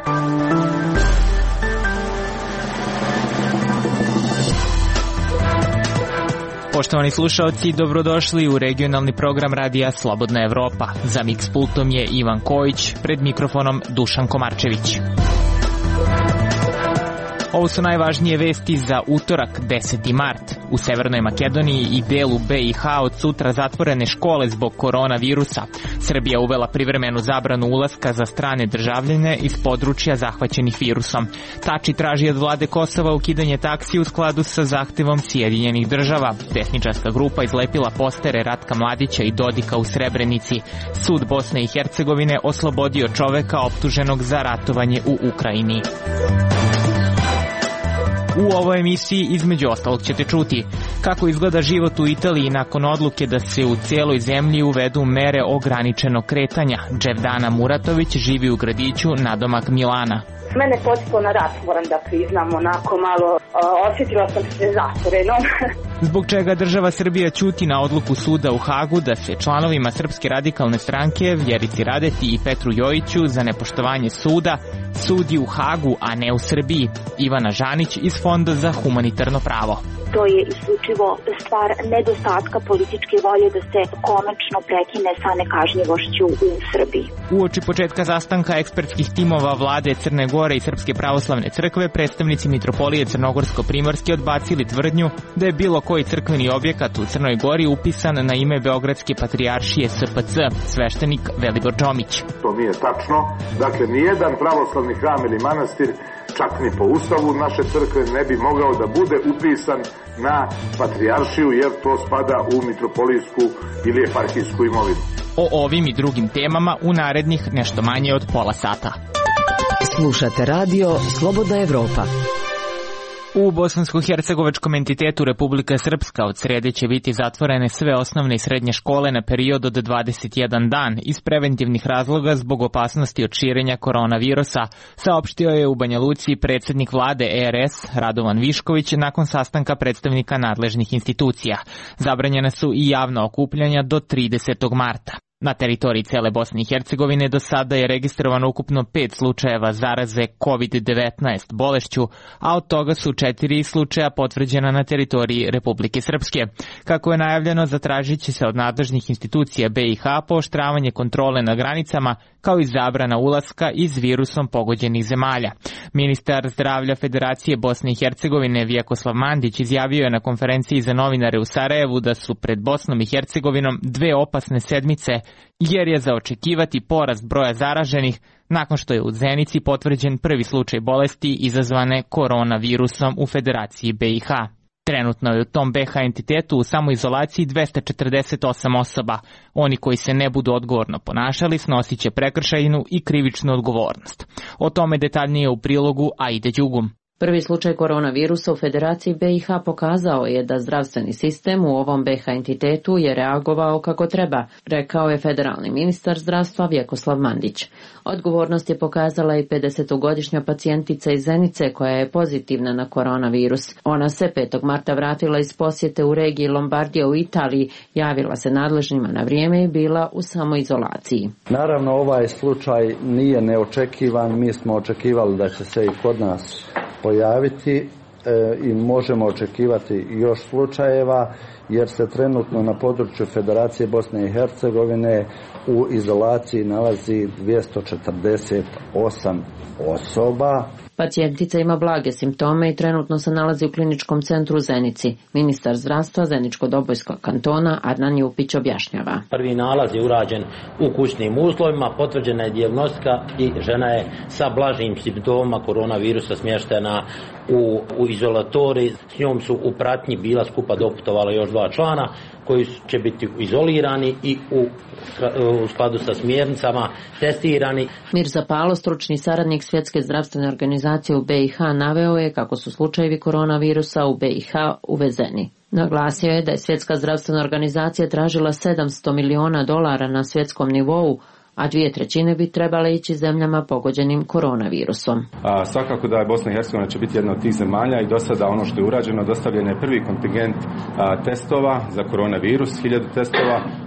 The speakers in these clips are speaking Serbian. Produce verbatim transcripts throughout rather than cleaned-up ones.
Poštovani slušaoci, dobrodošli u regionalni program radija Slobodna Evropa. Za miks pultom je Ivan Kojić, pred mikrofonom Dušan Komarčević. Ovo su najvažnije vesti za utorak, deseti mart. U Severnoj Makedoniji i delu B i H od sutra zatvorene škole zbog koronavirusa. Srbija uvela privremenu zabranu ulaska za strane državljane iz područja zahvaćenih virusom. Tači traži od vlade Kosova ukidanje taksi u skladu sa zahtevom Sjedinjenih država. Desničarska grupa izlepila postere Ratka Mladića i Dodika u Srebrenici. Sud Bosne i Hercegovine oslobodio čoveka optuženog za ratovanje u Ukrajini. U ovoj emisiji između ostalog ćete čuti kako izgleda život u Italiji nakon odluke da se u cijeloj zemlji uvedu mere ograničenog kretanja. Dževdana Muratović živi u gradiću nadomak Milana. Mene podsjetilo na rat, moram da priznam, onako malo uh, osjetila sam se zatvorenom. Zbog čega država Srbija ćuti na odluku suda u Hagu da se članovima Srpske radikalne stranke Vjerici Radeti i Petru Jojiću za nepoštovanje suda sudi u Hagu, a ne u Srbiji. Ivana Žanić iz Fonda za humanitarno pravo. To je isključivo stvar nedostatka političke volje da se konačno prekine sa nekažnjivošću u Srbiji. Uoči početka sastanka ekspertskih timova vlade Crne Gore i Srpske pravoslavne crkve, predstavnici Mitropolije Crnogorsko-Primorske odbacili tvrdnju da je bilo koji crkveni objekat u Crnoj Gori upisan na ime Beogradske patrijaršije S P C, sveštenik Velibor Džomić. To nije tačno. Dakle, nijedan pravoslavni hram ili manastir, čak ni po ustavu naše crkve, ne bi mogao da bude upisan na patrijaršiju, jer to spada u mitropolijsku ili eparhijsku imovinu. O ovim i drugim temama u narednih nešto manje od pola sata. Slušate radio Slobodna Evropa. U bosansko-hercegovačkom entitetu Republika Srpska od srede će biti zatvorene sve osnovne i srednje škole na period od dvadeset jedan dan iz preventivnih razloga zbog opasnosti od širenja koronavirusa, saopštio je u Banja Luci predsjednik vlade E R S Radovan Višković nakon sastanka predstavnika nadležnih institucija. Zabranjena su i javna okupljanja do tridesetog marta. Na teritoriji cele Bosne i Hercegovine do sada je registrovano ukupno pet slučajeva zaraze kovid devetnaest bolešću, a od toga su četiri slučaja potvrđena na teritoriji Republike Srpske. Kako je najavljeno, zatražit će se od nadležnih institucija B i H pooštravanje kontrole na granicama, kao i zabrana ulaska iz virusom pogođenih zemalja. Ministar zdravlja Federacije Bosne i Hercegovine Vjekoslav Mandić izjavio je na konferenciji za novinare u Sarajevu da su pred Bosnom i Hercegovinom dve opasne sedmice, jer je za očekivati porast broja zaraženih nakon što je u Zenici potvrđen prvi slučaj bolesti izazvane koronavirusom u Federaciji B i H. Trenutno je u tom B H entitetu u samoizolaciji dvesta četrdeset osam osoba. Oni koji se ne budu odgovorno ponašali snosit će prekršajnu i krivičnu odgovornost. O tome detaljnije u prilogu Aide Đugum. Prvi slučaj koronavirusa u Federaciji B i H pokazao je da zdravstveni sistem u ovom B H entitetu je reagovao kako treba, rekao je federalni ministar zdravstva Vjekoslav Mandić. Odgovornost je pokazala i pedesetogodišnja pacijentica iz Zenice koja je pozitivna na koronavirus. Ona se petog marta vratila iz posjete u regiji Lombardija u Italiji, javila se nadležnima na vrijeme i bila u samoizolaciji. Naravno, ovaj slučaj nije neočekivan, mi smo očekivali da će se i kod nas pojaviti e, i možemo očekivati još slučajeva, jer se trenutno na području Federacije Bosne i Hercegovine u izolaciji nalazi dvjesto četrdeset osam osoba. Pacijentica ima blage simptome i trenutno se nalazi u kliničkom centru u Zenici. Ministar zdravstva Zeničko-Dobojskog kantona Adnan Jupić objašnjava. Prvi nalaz je urađen u kućnim uslovima, potvrđena je dijagnostika i žena je sa blažim simptomima koronavirusa smještena u, u izolatori. S njom su u pratnji bila skupa doputovala još dva člana koji će biti izolirani i u, u skladu sa smjernicama testirani. Mirza Palo, stručni saradnik Svjetske zdravstvene organizacije u B i H, naveo je kako su slučajevi koronavirusa u B i H uvezeni. Naglasio je da je Svjetska zdravstvena organizacija tražila sedamsto miliona dolara na svjetskom nivou, a dvije trećine bi trebale ići zemljama pogođenim koronavirusom. A, svakako da je Bosna i Hercegovina će biti jedna od tih zemalja i do sada ono što je urađeno, dostavljen je prvi kontingent a, testova za koronavirus, hiljadu testova.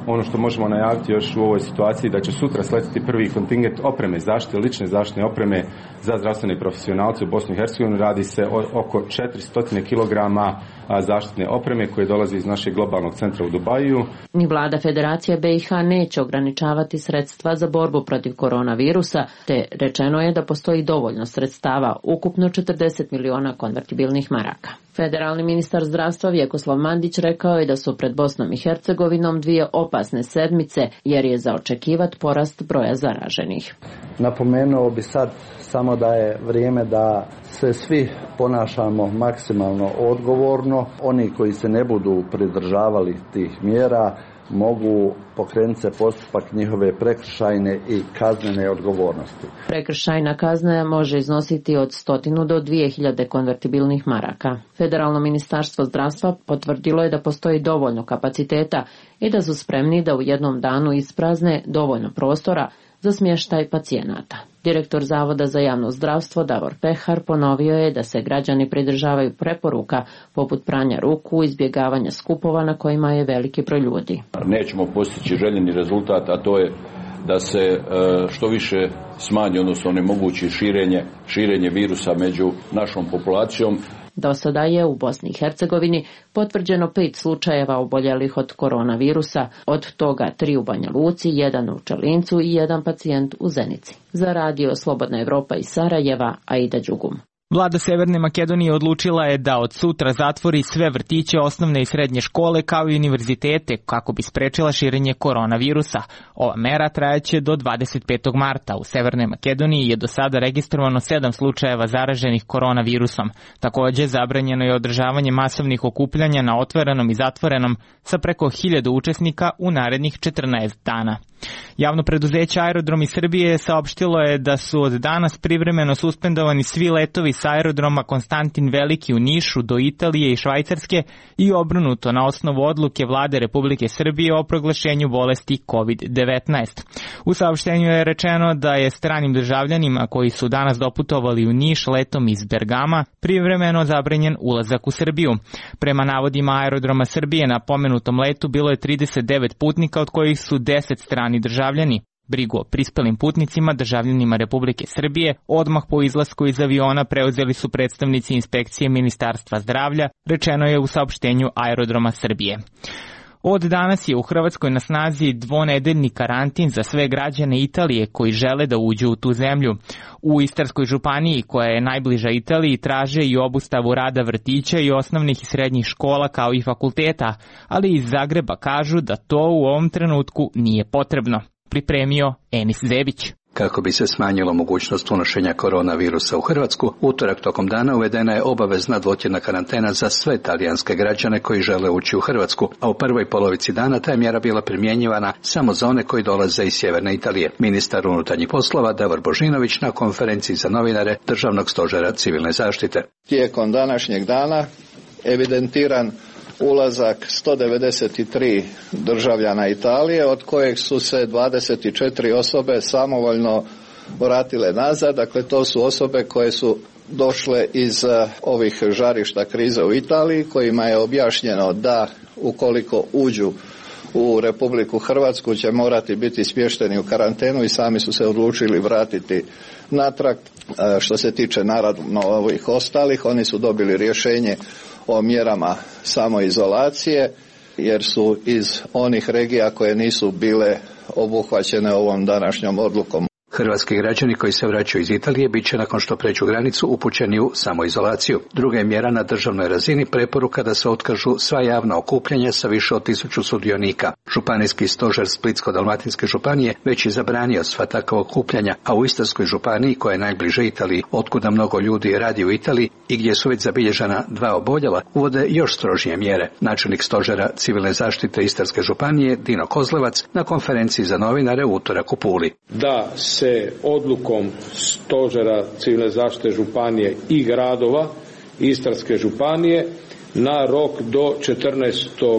Ono što možemo najaviti još u ovoj situaciji da će sutra sletiti prvi kontingent opreme zaštite, lične zaštitne opreme za zdravstvene profesionalce u Bosni i Hercegovini. Radi se o oko četiristo kilograma zaštitne opreme koje dolazi iz našeg globalnog centra u Dubaju. Ni vlada Federacije B i H neće ograničavati sredstva za borbu protiv koronavirusa, te rečeno je da postoji dovoljno sredstava, ukupno četrdeset miliona konvertibilnih maraka. Federalni ministar zdravstva Vjekoslav Mandić rekao je da su pred Bosnom i Hercegovinom dvije opasne sedmice, jer je za očekivat porast broja zaraženih. Napomenuo bi sad samo da je vrijeme da se svi ponašamo maksimalno odgovorno. Oni koji se ne budu pridržavali tih mjera mogu pokrenuti se postupak njihove prekršajne i kaznene odgovornosti. Prekršajna kazna može iznositi od stotinu do dvije hiljade konvertibilnih maraka. Federalno ministarstvo zdravstva potvrdilo je da postoji dovoljno kapaciteta i da su spremni da u jednom danu isprazne dovoljno prostora za smještaj pacijenata. Direktor Zavoda za javno zdravstvo Davor Pehar ponovio je da se građani pridržavaju preporuka poput pranja ruku, izbjegavanja skupova na kojima je veliki broj ljudi. Nećemo postići željeni rezultat, a to je da se što više smanji, odnosno onemogući širenje, širenje virusa među našom populacijom. Do sada je u Bosni i Hercegovini potvrđeno pet slučajeva oboljelih od koronavirusa, od toga tri u Banja Luci, jedan u Čelincu i jedan pacijent u Zenici. Za radio Slobodna Evropa iz Sarajeva, Aida Đugum. Vlada Severne Makedonije odlučila je da od sutra zatvori sve vrtiće, osnovne i srednje škole kao i univerzitete kako bi sprečila širenje koronavirusa. Ova mera trajaće do dvadeset petog marta. U Severnoj Makedoniji je do sada registrovano sedam slučajeva zaraženih koronavirusom. Također zabranjeno je održavanje masovnih okupljanja na otvorenom i zatvorenom sa preko hiljadu učesnika u narednih četrnaest dana. Javno preduzeće Aerodromi Srbije saopštilo je da su od danas privremeno suspendovani svi letovi sa aerodroma Konstantin Veliki u Nišu do Italije i Švajcarske i obrnuto na osnovu odluke vlade Republike Srbije o proglašenju bolesti kovid devetnaest. U saopštenju je rečeno da je stranim državljanima koji su danas doputovali u Niš letom iz Bergama privremeno zabranjen ulazak u Srbiju. Prema navodima Aerodroma Srbije na pomenutom letu bilo je trideset devet putnika, od kojih su deset strani državljani. Brigu o prispelim putnicima, državljanima Republike Srbije, odmah po izlasku iz aviona preuzeli su predstavnici inspekcije Ministarstva zdravlja, rečeno je u saopštenju Aerodroma Srbije. Od danas je u Hrvatskoj na snazi dvonedeljni karantin za sve građane Italije koji žele da uđu u tu zemlju. U Istarskoj županiji, koja je najbliža Italiji, traže i obustavu rada vrtića i osnovnih i srednjih škola kao i fakulteta, ali iz Zagreba kažu da to u ovom trenutku nije potrebno. Pripremio Enis Zebić. Kako bi se smanjilo mogućnost unošenja koronavirusa u Hrvatsku, utorak tokom dana uvedena je obavezna dvotjedna karantena za sve talijanske građane koji žele ući u Hrvatsku, a u prvoj polovici dana ta je mjera bila primjenjivana samo za one koji dolaze iz sjeverne Italije. Ministar unutarnjih poslova Davor Božinović na konferenciji za novinare Državnog stožera civilne zaštite. Tijekom današnjeg dana evidentiran ulazak sto devedeset tri državljana Italije, od kojeg su se dvadeset četiri osobe samovoljno vratile nazad. Dakle, to su osobe koje su došle iz ovih žarišta krize u Italiji, kojima je objašnjeno da ukoliko uđu u Republiku Hrvatsku će morati biti smješteni u karantenu i sami su se odlučili vratiti natrag. Što se tiče naravno ovih ostalih, oni su dobili rješenje o mjerama samoizolacije jer su iz onih regija koje nisu bile obuhvaćene ovom današnjom odlukom. Hrvatski građani koji se vraćaju iz Italije bit će nakon što pređu granicu upućeni u samoizolaciju. Druga je mjera na državnoj razini preporuka da se otkažu sva javna okupljanja sa više od tisuću sudionika. Županijski stožer Splitsko-dalmatinske županije već je zabranio sva takva okupljanja, a u Istarskoj županiji, koja je najbliže Italiji, otkuda mnogo ljudi radi u Italiji i gdje su već zabilježena dva oboljela, uvode još strožije mjere. Načelnik stožera civilne zaštite Istarske županije Dino Kozlevac na konferenciji za novinare u utorak u Puli. Da se odlukom stožera civilne zaštite županije i gradova Istarske županije na rok do četrnaestog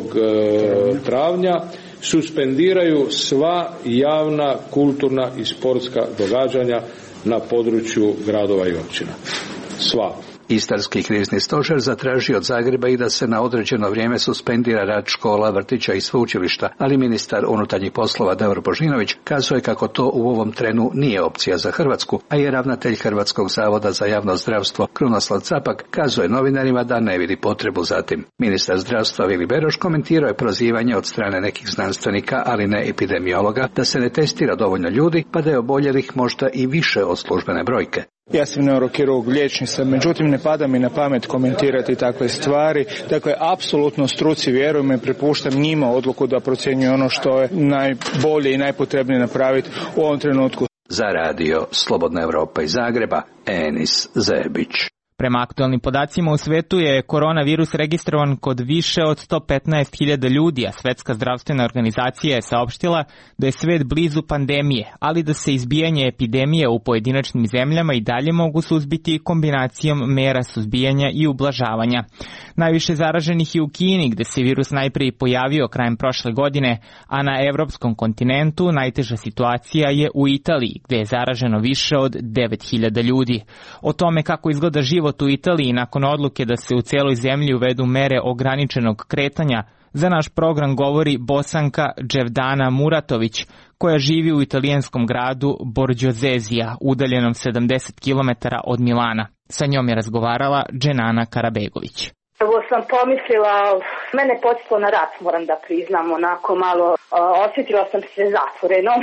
travnja suspendiraju sva javna, kulturna i sportska događanja na području gradova i općina. Sva. Istarski krizni stožer zatražio od Zagreba i da se na određeno vrijeme suspendira rad škola, vrtića i sveučilišta, ali ministar unutarnjih poslova Davor Božinović kazuje kako to u ovom trenu nije opcija za Hrvatsku, a je ravnatelj Hrvatskog zavoda za javno zdravstvo Krunoslav Capak kazuje novinarima da ne vidi potrebu za tim. Ministar zdravstva Vili Beroš komentirao je prozivanje od strane nekih znanstvenika, ali ne epidemiologa, da se ne testira dovoljno ljudi, pa da je oboljelih možda i više od službene brojke. Ja sam neurokirurg, liječnik sam, međutim ne pada mi na pamet komentirati takve stvari. Dakle, apsolutno struci vjerujem i prepuštam njima odluku da procjenjuju ono što je najbolje i najpotrebnije napraviti u ovom trenutku. Za radio Slobodna Evropa iz Zagreba, Enis Zebić. Prema aktualnim podacima u svetu je koronavirus registrovan kod više od sto petnaest hiljada ljudi, a Svetska zdravstvena organizacija je saopštila da je svet blizu pandemije, ali da se izbijanje epidemije u pojedinačnim zemljama i dalje mogu suzbiti kombinacijom mera suzbijanja i ublažavanja. Najviše zaraženih je u Kini, gde se virus najprije pojavio krajem prošle godine, a na evropskom kontinentu najteža situacija je u Italiji, gde je zaraženo više od devet hiljada ljudi. O tome kako izgleda život u Italiji nakon odluke da se u celoj zemlji uvedu mere ograničenog kretanja, za naš program govori Bosanka Dževdana Muratović, koja živi u italijanskom gradu Borđozezija, udaljenom sedamdeset kilometara od Milana. Sa njom je razgovarala Dženana Karabegović. Prvo sam pomislila, mene podsjetilo na rat, moram da priznam, onako malo osjetila sam se zatvorenom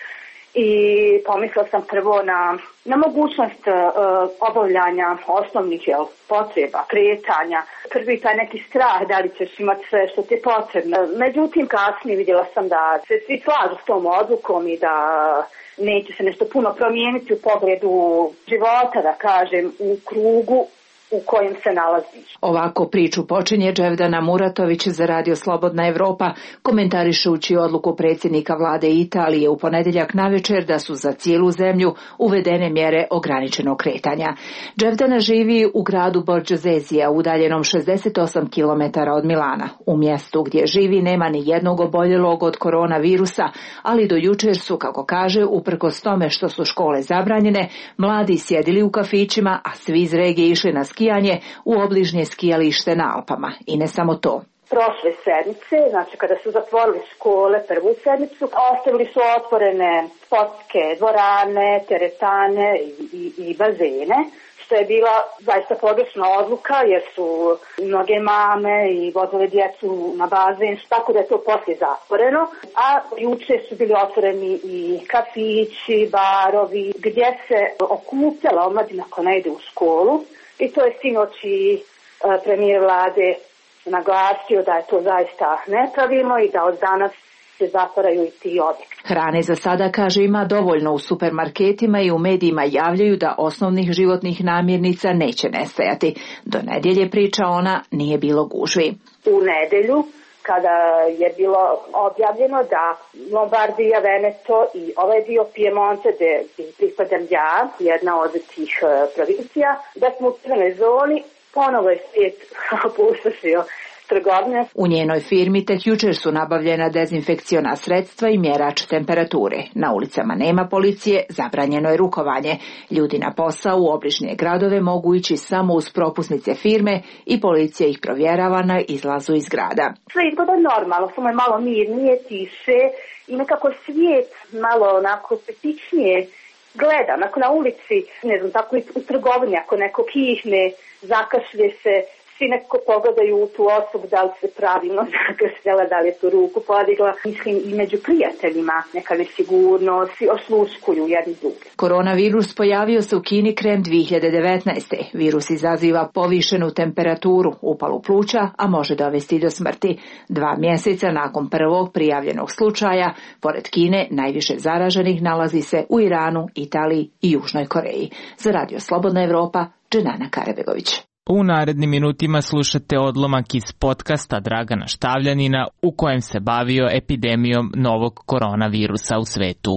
i pomislila sam prvo na, na mogućnost uh, obavljanja osnovnih jel, potreba, kretanja. Prvi taj neki strah da li ćeš imati sve što ti je potrebno. Međutim, kasnije vidjela sam da se svi slažu s tom odlukom i da neće se nešto puno promijeniti u pogledu života, da kažem, u krugu u kojem se nalaziš. Ovako priču počinje Dževdana Muratović za radio Slobodna Evropa, komentarišući odluku predsjednika vlade Italije u ponedjeljak navečer da su za cijelu zemlju uvedene mjere ograničenog kretanja. Dževdana živi u gradu Borđozezija, udaljenom šezdeset osam kilometara od Milana. U mjestu gdje živi nema ni jednog oboljelog od koronavirusa, ali do jučer su, kako kaže, uprkos tome što su škole zabranjene, mladi sjedili u kafićima, a svi iz regije išli na skijanje u obližnje skijalište na Alpama. I ne samo to. Prošle sedmice, znači kada su zatvorili škole prvu sedmicu, ostavili su otvorene sportske dvorane, teretane i, i, i bazene, što je bila zaista pogrešna odluka jer su mnoge mame i vozile djecu na bazen, tako da je to poslije zatvoreno. A juče su bili otvoreni i kafići, barovi, gdje se okupljala omladina koja ne ide u školu. I to je sinoć i premijer vlade naglasio da je to zaista nepravilno i da od danas se zatvaraju i ti objekti. Hrane za sada, kaže, ima dovoljno u supermarketima i u medijima javljaju da osnovnih životnih namirnica neće nestajati. Do nedjelje, priča ona, nije bilo gužvi. U nedjelju, kada je bilo objavljeno da Lombardija, Veneto i ovaj dio Piemonte, gdje pripadam ja, jedna od tih uh, provincija, da smo u crvenoj zoni, ponovo je svijet opustošio trgovine. U njenoj firmi tek jučer su nabavljena dezinfekciona sredstva i mjerač temperature. Na ulicama nema policije, zabranjeno je rukovanje. Ljudi na posao u obližnje gradove mogu ići samo uz propusnice firme i policija ih provjerava na izlazu iz grada. Sve izgleda normalno, samo je malo mirnije, tiše i nekako svijet malo onako petičnije gleda. Onako na ulici, ne znam, tako i u trgovini, ako neko kihne, zakašlje se, svi nekako pogledaju u tu osobu da li se pravilno zakašljala, da li je tu ruku podigla. Mislim i među prijateljima neka nesigurnost, svi osluškuju jedni druge. Koronavirus pojavio se u Kini krajem dvije hiljade devetnaeste. Virus izaziva povišenu temperaturu, upalu pluća, a može dovesti do smrti. Dva mjeseca nakon prvog prijavljenog slučaja, pored Kine, najviše zaraženih nalazi se u Iranu, Italiji i Južnoj Koreji. Za radio Slobodna Evropa, Dženana Karabegović. U narednim minutima slušate odlomak iz podcasta Dragana Štavljanina u kojem se bavio epidemijom novog koronavirusa u svetu.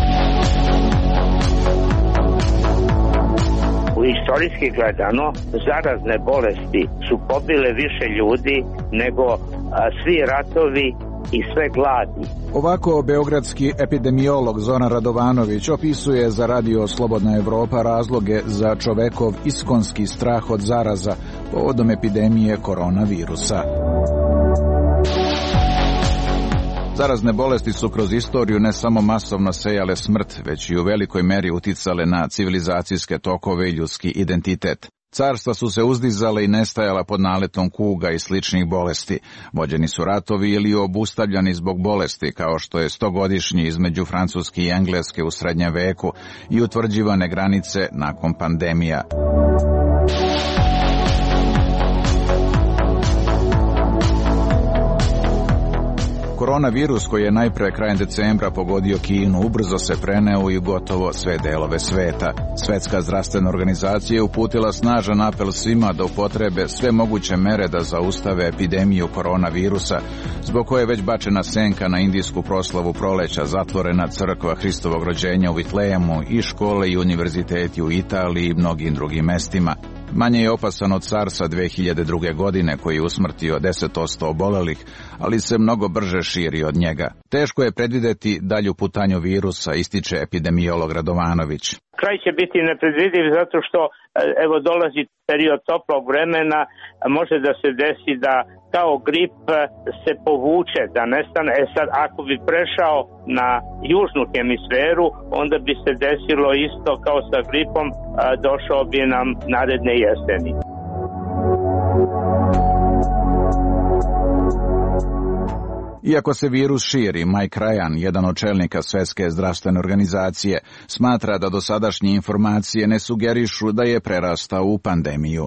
Istorijski gledano, zarazne bolesti su pobile više ljudi nego a, svi ratovi i sve gladni. Ovako beogradski epidemiolog Zoran Radovanović opisuje za Radio Slobodna Evropa razloge za čovekov iskonski strah od zaraza povodom epidemije koronavirusa. Zarazne bolesti su kroz istoriju ne samo masovno sejale smrt, već i u velikoj meri uticale na civilizacijske tokove i ljudski identitet. Carstva su se uzdizale i nestajala pod naletom kuga i sličnih bolesti. Vođeni su ratovi ili obustavljani zbog bolesti, kao što je stogodišnji između Francuske i Engleske u srednjem veku i utvrđivane granice nakon pandemija. Koronavirus, koji je najpre krajem decembra pogodio Kinu, ubrzo se preneo i u gotovo sve delove sveta. Svetska zdravstvena organizacija je uputila snažan apel svima da upotrebe sve moguće mere da zaustave epidemiju koronavirusa, zbog koje je već bačena senka na indijsku proslavu proleća, zatvorena crkva Hristovog rođenja u Vitlejemu i škole i univerziteti u Italiji i mnogim drugim mestima. Manje je opasan od SARS-a dve hiljade druge. godine, koji je usmrtio deset posto obolelih, ali se mnogo brže širi od njega. Teško je predvideti dalju putanju virusa, ističe epidemiolog Radovanović. Kraj će biti nepredvidiv zato što evo dolazi period toplog vremena, može da se desi da kao grip se povuče, da nestane. E sad, ako bi prešao na južnu hemisferu, onda bi se desilo isto kao sa gripom, došao bi nam naredne jeseni. Iako se virus širi, Mike Ryan, jedan od čelnika Svetske zdravstvene organizacije, smatra da dosadašnje informacije ne sugerišu da je prerastao u pandemiju.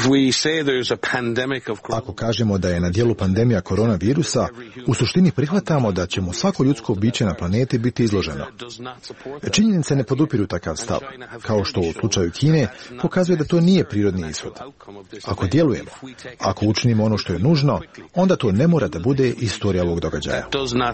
Ako kažemo da je na dijelu pandemija koronavirusa, u suštini prihvatamo da će mu svako ljudsko biće na planeti biti izloženo. Činjenice ne podupiru takav stav, kao što u slučaju Kine pokazuje da to nije prirodni ishod. Ako djelujemo, ako učinimo ono što je nužno, onda to ne mora da bude istorija ovog događaja.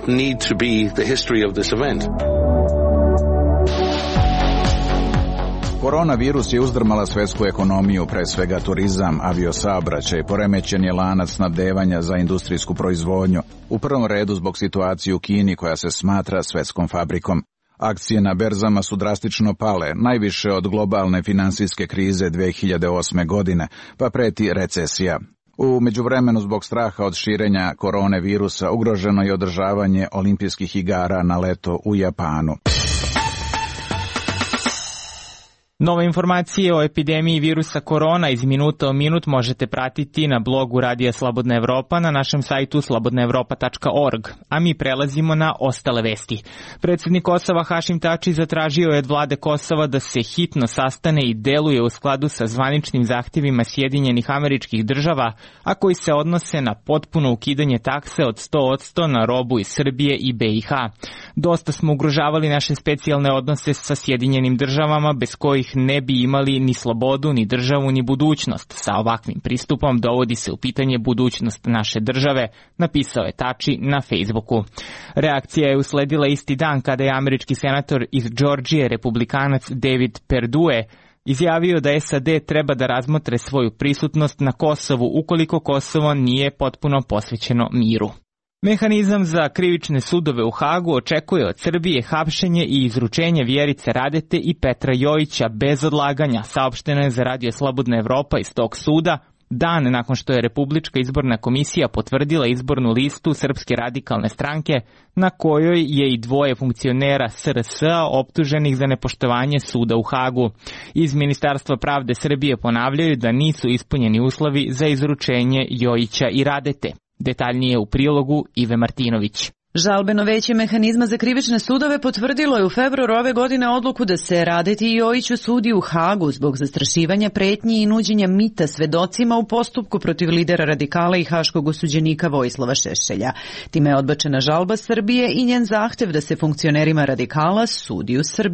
Koronavirus je uzdrmala svetsku ekonomiju, pre svega turizam, aviosaobraćaj, poremećen je lanac snabdevanja za industrijsku proizvodnju, u prvom redu zbog situacije u Kini koja se smatra svetskom fabrikom. Akcije na berzama su drastično pale, najviše od globalne finansijske krize dve hiljade osme. godine, pa preti recesija. U međuvremenu, zbog straha od širenja koronavirusa, ugroženo je održavanje olimpijskih igara na leto u Japanu. Nove informacije o epidemiji virusa korona iz minuta u minut možete pratiti na blogu Radija Slobodna Evropa na našem sajtu slobodna evropa tačka org, a mi prelazimo na ostale vesti. Predsjednik Kosova Hašim Tači zatražio je od vlade Kosova da se hitno sastane i deluje u skladu sa zvaničnim zahtjevima Sjedinjenih Američkih Država, a koji se odnose na potpuno ukidanje takse od sto posto na robu iz Srbije i B i H. Dosta smo ugrožavali naše specijalne odnose sa Sjedinjenim Državama, bez kojih ne bi imali ni slobodu, ni državu, ni budućnost. Sa ovakvim pristupom dovodi se u pitanje budućnost naše države, napisao je Tači na Facebooku. Reakcija je usledila isti dan kada je američki senator iz Džordžije, republikanac David Perdue, izjavio da S A D treba da razmotre svoju prisutnost na Kosovu ukoliko Kosovo nije potpuno posvećeno miru. Mehanizam za krivične sudove u Hagu očekuje od Srbije hapšenje i izručenje Vjerice Radete i Petra Jojića bez odlaganja, saopšteno je za Radio Slobodna Evropa iz tog suda, dan nakon što je Republička izborna komisija potvrdila izbornu listu Srpske radikalne stranke, na kojoj je i dvoje funkcionera S R S-a optuženih za nepoštovanje suda u Hagu. Iz Ministarstva pravde Srbije ponavljaju da nisu ispunjeni uslovi za izručenje Jojića i Radete. Detaljnije u prilogu Ive Martinović. Žalbeno veće mehanizma za krivične sudove potvrdilo je u februaru ove godine odluku da se Radeti i Jojiću sudi u Hagu zbog zastrašivanja, pretnji i nuđenja mita svedocima u postupku protiv lidera radikala i haškog osuđenika Vojislava Šešelja. Time je odbačena žalba Srbije i njen zahtev da se funkcionerima radikala sudi u Srbiji.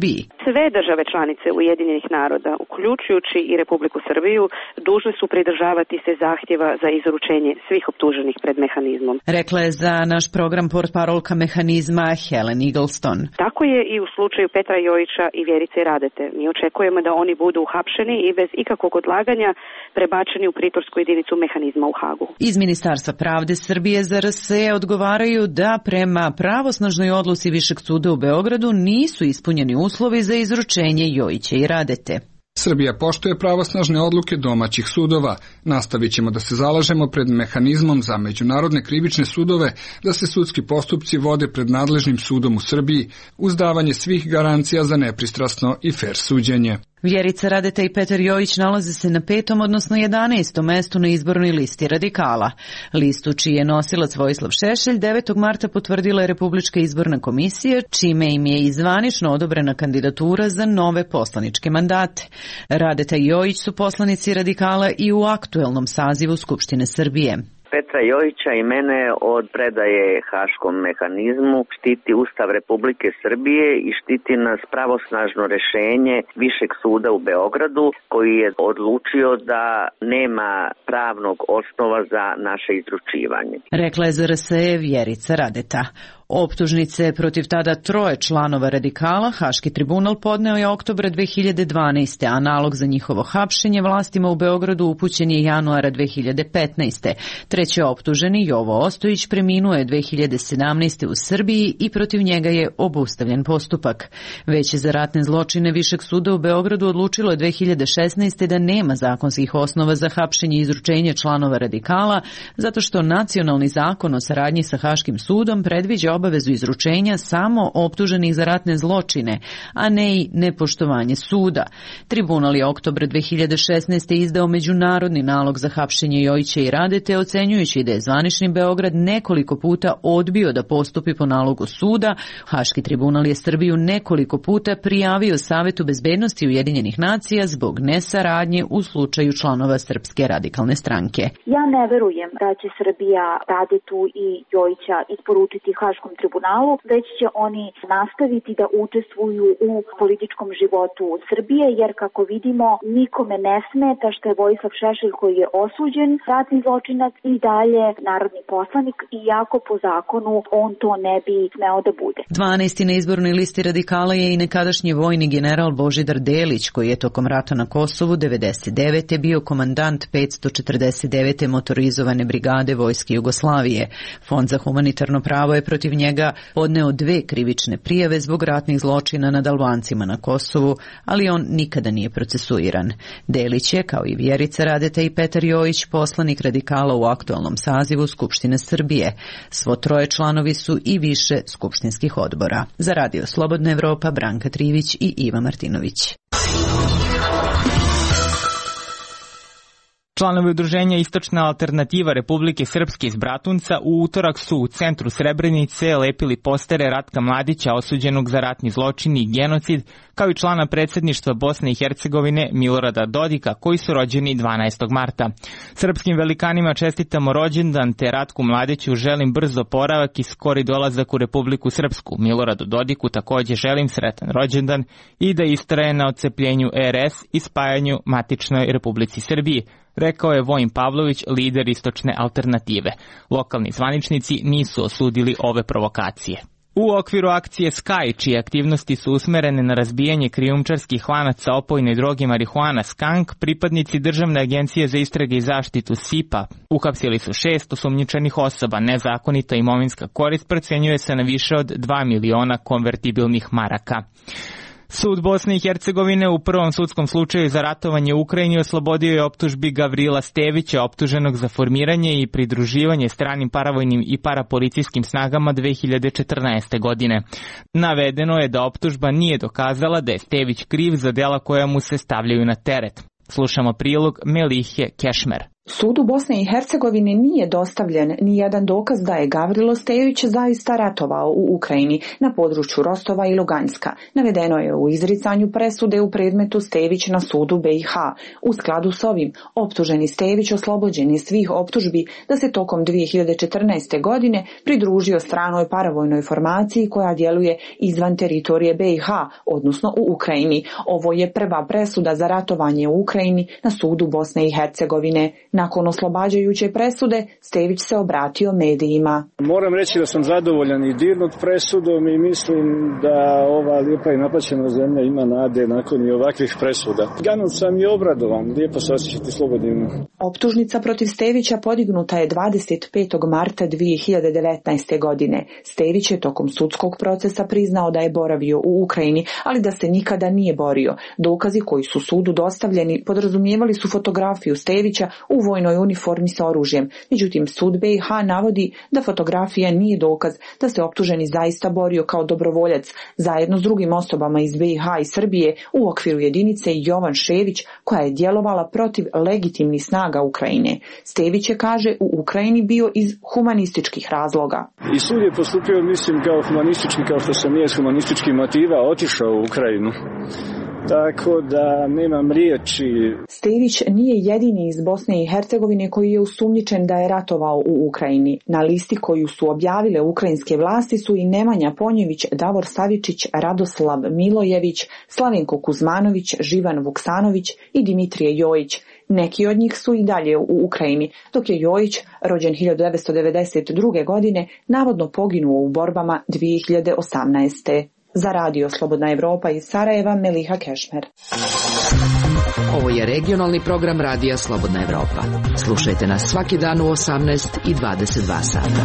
Sve države članice Ujedinjenih naroda, uključujući i Republiku Srbiju, dužne su pridržavati se zahtjeva za izručenje svih optuženih pred mehanizmom. Rekla je za naš program portparolka mehanizma Helen Eagleston. Tako je i u slučaju Petra Jojića i Vjerice Radete. Mi očekujemo da oni budu uhapšeni i bez ikakvog odlaganja prebačeni u pritorsku jedinicu mehanizma u Hagu. Iz Ministarstva pravde Srbije za R S E odgovaraju da prema pravosnažnoj odluci Višeg suda u Beogradu nisu ispunjeni uslovi za izručenje Jojića i Radete. Srbija poštuje pravosnažne odluke domaćih sudova. Nastavit ćemo da se zalažemo pred mehanizmom za međunarodne krivične sudove da se sudski postupci vode pred nadležnim sudom u Srbiji uz davanje svih garancija za nepristrasno i fer suđenje. Vjerica Radeta i Petar Jojić nalaze se na petom, odnosno jedanaestom mestu na izbornoj listi radikala. Listu čiji je nosilac Vojislav Šešelj devetog marta potvrdila je Republička izborna komisija, čime im je i zvanično odobrena kandidatura za nove poslaničke mandate. Radeta i Jojić su poslanici radikala i u aktuelnom sazivu Skupštine Srbije. Petra Jojića i mene od predaje haškom mehanizmu štiti Ustav Republike Srbije i štiti nas pravosnažno rešenje Višeg suda u Beogradu koji je odlučio da nema pravnog osnova za naše izručivanje. Rekla je za R S E Vjerica Radeta. Optužnice protiv tada troje članova radikala Haški tribunal podneo je oktobra dve hiljade dvanaeste. a nalog za njihovo hapšenje vlastima u Beogradu upućen je januara dve hiljade petnaeste. Treći optuženi Jovo Ostojić preminuo je dve hiljade sedamnaeste. u Srbiji i protiv njega je obustavljen postupak. Veće za ratne zločine Višeg suda u Beogradu odlučilo je dve hiljade šesnaeste. da nema zakonskih osnova za hapšenje i izručenje članova radikala, zato što nacionalni zakon o saradnji sa Haškim sudom predviđa obavezu izručenja samo optuženih za ratne zločine, a ne i nepoštovanje suda. Tribunal je oktobra dve hiljade šesnaeste. izdao međunarodni nalog za hapšenje Jojića i Radete, ocenjujući da je zvanični Beograd nekoliko puta odbio da postupi po nalogu suda. Haški tribunal je Srbiju nekoliko puta prijavio Savetu bezbednosti Ujedinjenih nacija zbog nesaradnje u slučaju članova Srpske radikalne stranke. Ja ne verujem da će Srbija Radetu i Jojića isporučiti Haškom tribunalu, već će oni nastaviti da učestvuju u političkom životu Srbije, jer kako vidimo nikome ne smeta što je Vojislav Šešelj koji je osuđen ratni zločinac i dalje narodni poslanik, iako po zakonu on to ne bi smeo da bude. dvanaesti na izbornoj listi radikala je i nekadašnji vojni general Božidar Delić, koji je tokom rata na Kosovu devedeset devete. bio komandant petsto četrdeset devete. motorizovane brigade Vojske Jugoslavije. Fond za humanitarno pravo je protiv njega podneo dve krivične prijave zbog ratnih zločina nad Albancima na Kosovu, ali on nikada nije procesuiran. Delić je, kao i Vjerica Radeta i Petar Jojić, poslanik radikala u aktualnom sazivu Skupštine Srbije. Svo troje članovi su i više skupštinskih odbora. Za Radio Slobodna Evropa, Branka Trivić i Iva Martinović. Članovi udruženja Istočna alternativa Republike Srpske iz Bratunca u utorak su u centru Srebrenice lepili postere Ratka Mladića, osuđenog za ratni zločin i genocid, kao i člana predsjedništva Bosne i Hercegovine Milorada Dodika, koji su rođeni dvanaestog marta. Srpskim velikanima čestitamo rođendan, te Ratku Mladiću želim brzo oporavak i skori dolazak u Republiku Srpsku. Miloradu Dodiku također želim sretan rođendan i da istraje na odcepljenju R S i spajanju matičnoj Republici Srbiji, rekao je Vojin Pavlović, lider Istočne alternative. Lokalni zvaničnici nisu osudili ove provokacije. U okviru akcije Sky, čije aktivnosti su usmerene na razbijanje krijumčarskih lanaca opojne droge marihuana Skank, pripadnici Državne agencije za istrage i zaštitu S I P A uhapsili su šest osumnjičenih osoba. Nezakonita imovinska korist procenjuje se na više od dva miliona konvertibilnih maraka. Sud Bosne i Hercegovine u prvom sudskom slučaju za ratovanje u Ukrajini oslobodio je optužbi Gavrila Stevića, optuženog za formiranje i pridruživanje stranim paravojnim i parapolicijskim snagama dve hiljade četrnaeste. godine. Navedeno je da optužba nije dokazala da je Stević kriv za dela koja mu se stavljaju na teret. Slušamo prilog Melihje Kešmer. Sudu Bosne i Hercegovine nije dostavljen ni jedan dokaz da je Gavrilo Stević zaista ratovao u Ukrajini na području Rostova i Luganska. Navedeno je u izricanju presude u predmetu Stević na sudu B i H. U skladu s ovim, optuženi Stević oslobođen je svih optužbi da se tokom dvije hiljade četrnaeste. godine pridružio stranoj paravojnoj formaciji koja djeluje izvan teritorije B i H, odnosno u Ukrajini. Ovo je prva presuda za ratovanje u Ukrajini na sudu Bosne i Hercegovine. Nakon oslobađajuće presude, Stević se obratio medijima. Moram reći da sam zadovoljan i dirnut presudom i mislim da ova lijepa i naplaćena zemlja ima nade nakon i ovakvih presuda. Ganut sam i obradovan, lijepo se osjećati slobodnim. Optužnica protiv Stevića podignuta je dvadeset petog marta dvije hiljade devetnaeste. godine. Stević je tokom sudskog procesa priznao da je boravio u Ukrajini, ali da se nikada nije borio. Dokazi koji su sudu dostavljeni podrazumijevali su fotografiju Stevića u vojnoj uniformi sa oružjem. Međutim, sud B i H navodi da fotografija nije dokaz da se optuženi zaista borio kao dobrovoljac zajedno s drugim osobama iz B i H i Srbije u okviru jedinice Jovan Šević koja je djelovala protiv legitimnih snaga Ukrajine. Stević je, kaže, u Ukrajini bio iz humanističkih razloga. I sud je postupio, mislim, kao humanistički, kao što sam nije iz humanističkih motiva otišao u Ukrajinu. Tako da nemam riječi. Stević nije jedini iz Bosne i Hercegovine koji je osumnjičen da je ratovao u Ukrajini. Na listi koju su objavile ukrajinske vlasti su i Nemanja Ponjević, Davor Savičić, Radoslav Milojević, Slavenko Kuzmanović, Živan Vuksanović i Dimitrije Jojić. Neki od njih su i dalje u Ukrajini, dok je Jojić, rođen hiljadu devetsto devedeset druge. godine, navodno poginuo u borbama dvije hiljade osamnaeste. Za radio Slobodna Evropa iz Sarajeva, Meliha Kešmer. Ovo je regionalni program radija Slobodna Evropa. Slušajte nas svaki dan u osamnaest i dvadeset dva sata.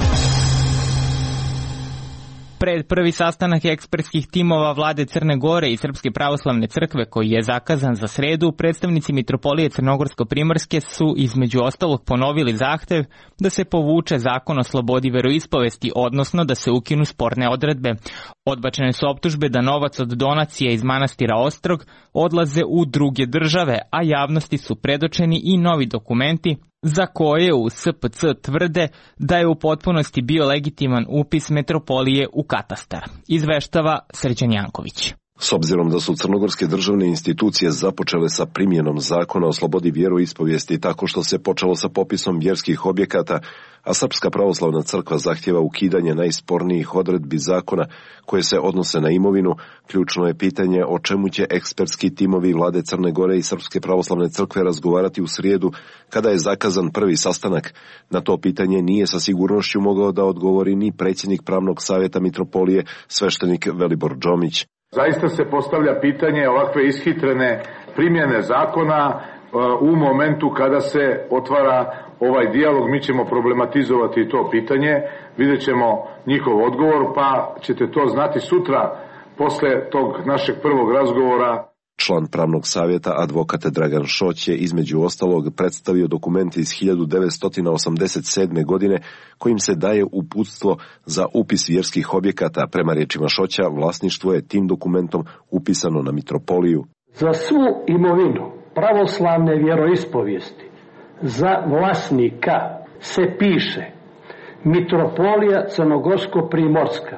Pred prvi sastanak ekspertskih timova vlade Crne Gore i Srpske pravoslavne crkve koji je zakazan za sredu, predstavnici Mitropolije Crnogorsko-Primorske su između ostalog ponovili zahtev da se povuče zakon o slobodi veroispovesti, odnosno da se ukinu sporne odredbe. Odbačene su optužbe da novac od donacije iz manastira Ostrog odlaze u druge države, a javnosti su predočeni i novi dokumenti za koje u S P C tvrde da je u potpunosti bio legitiman upis metropolije u katastar. Izveštava Srđan Janković. S obzirom da su crnogorske državne institucije započele sa primjenom zakona o slobodi vjeroispovijesti tako što se počelo sa popisom vjerskih objekata, a Srpska pravoslavna crkva zahtjeva ukidanje najspornijih odredbi zakona koje se odnose na imovinu, ključno je pitanje o čemu će ekspertski timovi vlade Crne Gore i Srpske pravoslavne crkve razgovarati u srijedu kada je zakazan prvi sastanak. Na to pitanje nije sa sigurnošću mogao da odgovori ni predsjednik Pravnog savjeta Mitropolije, sveštenik Velibor Džomić. Zaista se postavlja pitanje ovakve ishitrene primjene zakona u momentu kada se otvara ovaj dijalog. Mi ćemo problematizovati to pitanje, vidjet ćemo njihov odgovor, pa ćete to znati sutra posle tog našeg prvog razgovora. Član Pravnog savjeta, advokat Dragan Šoć, je između ostalog predstavio dokument iz hiljadu devetsto osamdeset sedme. godine kojim se daje uputstvo za upis vjerskih objekata. Prema riječima Šoća, vlasništvo je tim dokumentom upisano na mitropoliju. Za svu imovinu pravoslavne vjeroispovijesti za vlasnika se piše Mitropolija Crnogorsko-Primorska,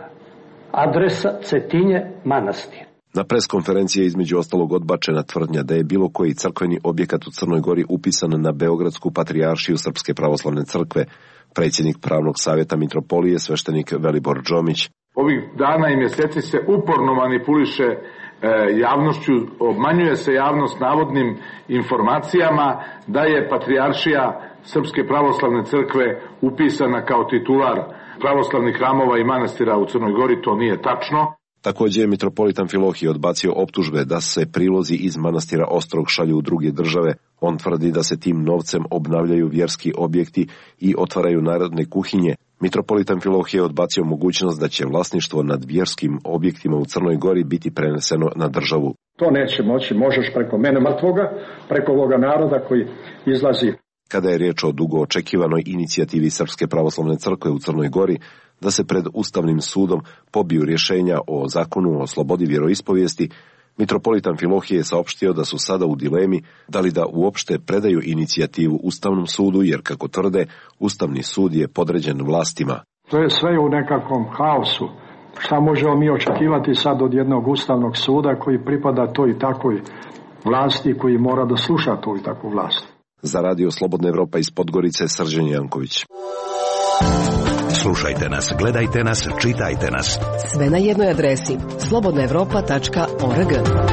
adresa Cetinje, manastir. Na preskonferenciji je između ostalog odbačena tvrdnja da je bilo koji crkveni objekat u Crnoj Gori upisan na Beogradsku patrijaršiju Srpske pravoslavne crkve. Predsjednik Pravnog savjeta Mitropolije, sveštenik Velibor Džomić. Ovih dana i mjeseci se uporno manipuliše e, javnošću, obmanjuje se javnost navodnim informacijama da je patrijaršija Srpske pravoslavne crkve upisana kao titular pravoslavnih hramova i manastira u Crnoj Gori. To nije tačno. Također je mitropolit Amfilohije odbacio optužbe da se prilozi iz manastira Ostrog šalju u druge države. On tvrdi da se tim novcem obnavljaju vjerski objekti i otvaraju narodne kuhinje. Mitropolit Amfilohije je odbacio mogućnost da će vlasništvo nad vjerskim objektima u Crnoj Gori biti preneseno na državu. To neće moći, možeš preko mene mrtvoga, preko ovoga naroda koji izlazi. Kada je riječ o dugo očekivanoj inicijativi Srpske pravoslavne crkve u Crnoj Gori da se pred Ustavnim sudom pobiju rješenja o zakonu o slobodi vjeroispovijesti, Mitropolitan Amfilohije je saopštio da su sada u dilemi da li da uopšte predaju inicijativu Ustavnom sudu, jer, kako tvrde, Ustavni sud je podređen vlastima. To je sve u nekakvom haosu. Šta možemo mi očekivati sad od jednog Ustavnog suda koji pripada toj i takvoj vlasti, koji mora da sluša tu i takvu vlast? Za Radio Slobodna Evropa iz Podgorice, Srđan Janković. Slušajte nas, gledajte nas, čitajte nas. Sve na jednoj adresi slobodna evropa tačka org.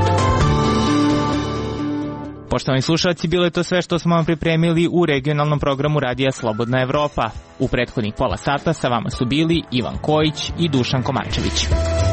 Poštovani slušalci, bilo je to sve što smo vam pripremili u regionalnom programu Radija Slobodna Evropa. U prethodnih pola sata sa vama su bili Ivan Kojić i Dušan Komačević.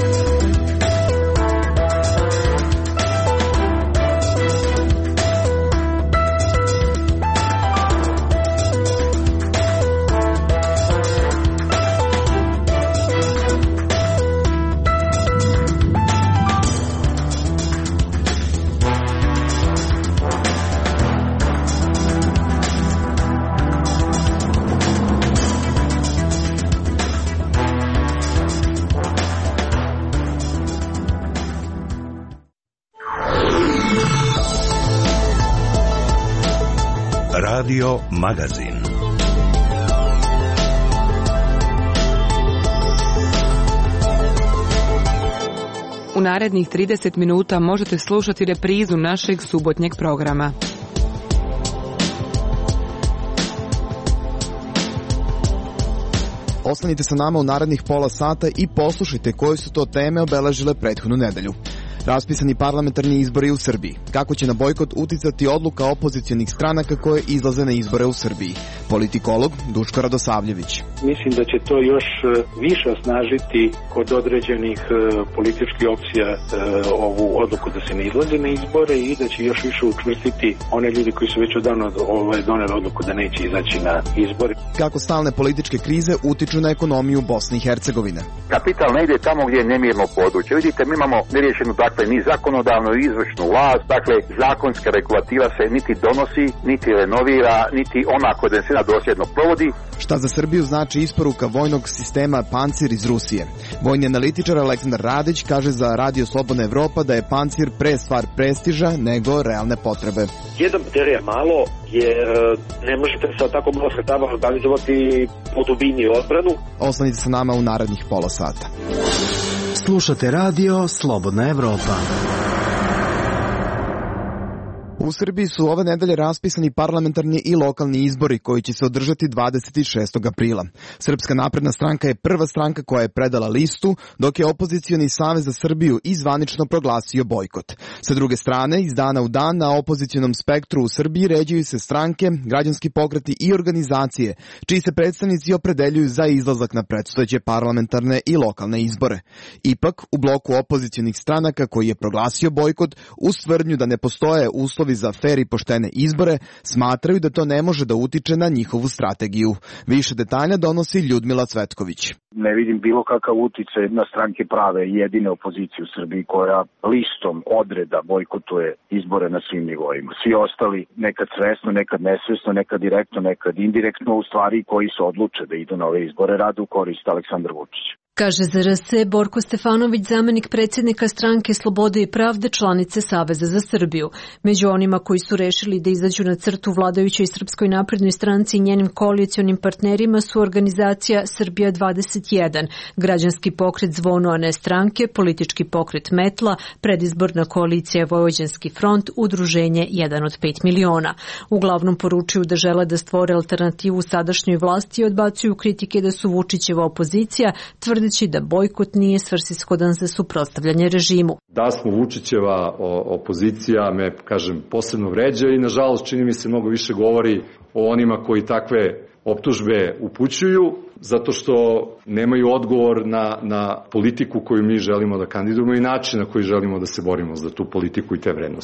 Radio Magazin. U narednih trideset minuta možete slušati reprizu našeg subotnjeg programa. Ostanite sa nama u narednih pola sata i poslušajte koje su to teme obeležile prethodnu nedelju. Raspisani parlamentarni izbori u Srbiji. Kako će na bojkot uticati odluka opozicionih stranaka koje izlaze na izbore u Srbiji? Politikolog Duško Radosavljević. Mislim da će to još više osnažiti kod određenih političkih opcija ovu odluku da se ne izlaze na izbore i da će još više učvrstiti one ljudi koji su već odavno doneli odluku da neće izaći na izbore. Kako stalne političke krize utiču na ekonomiju Bosne i Hercegovine? Kapital ne ide tamo gdje je nemirno područje. Vidite, mi imamo nerješenu dakle ni zakonodavnu i izvršnu vlast, dakle zakonska regulativa se niti donosi, niti renovira, niti ona koja se dosljedno provodi. Šta za Srbiju znači isporuka vojnog sistema Pancir iz Rusije? Vojni analitičar Aleksandar Radić kaže za Radio Slobodna Evropa da je Pancir pre stvar prestiža nego realne potrebe. Jedan baterija malo, jer ne možete sa tako malo sredstava organizovati po dubini odbranu. Ostanite sa nama u narednih pola sata. Slušate Radio Slobodna Evropa. U Srbiji su ove nedelje raspisani parlamentarni i lokalni izbori koji će se održati dvadeset šestog aprila. Srpska napredna stranka je prva stranka koja je predala listu, dok je opozicioni Savez za Srbiju i zvanično proglasio bojkot. Sa druge strane, iz dana u dan na opozicionom spektru u Srbiji ređuju se stranke, građanski pokreti i organizacije, čiji se predstavnici opredeljuju za izlazak na predstojeće parlamentarne i lokalne izbore. Ipak, u bloku opozicionih stranaka koji je proglasio bojkot, uz tvrdnju da ne postoje uslovi za fer i poštene izbore, smatraju da to ne može da utiče na njihovu strategiju. Više detalja donosi Ljudmila Cvetković. Ne vidim bilo kakav uticaj na stranke prave i jedine opozicije u Srbiji koja listom odreda bojkotuje izbore na svim nivoima. Svi ostali nekad svesno, nekad nesvesno, nekad direktno, nekad indirektno, u stvari koji se odluče da idu na ove izbore rade u korist Aleksandra Vučića. Kaže za R S Borko Stefanović, zamenik predsjednika stranke Slobode i pravde, članice Saveza za Srbiju. Među onima koji su rešili da izađu na crtu vladajućoj Srpskoj naprednoj stranci i njenim koalicionim partnerima su organizacija Srbija dvadeset jedan, građanski pokret Zvono, a ne stranke, politički pokret Metla, predizborna koalicija Vojvođanski front, udruženje jedan od pet miliona. Uglavnom poručuju da žele da stvore alternativu sadašnjoj vlasti i odbacuju kritike da su Vučićeva opozicija, tvrde da bojkot nije svrsishodan za suprotstavljanje režimu. Da smo Vučićeva opozicija me, kažem, posebno vređa i nažalost čini mi se mnogo više govori o onima koji takve optužbe upućuju, zato što nemaju odgovor na, na politiku koju mi želimo da kandidujemo i način na koji želimo da se borimo za tu politiku i te vrednosti.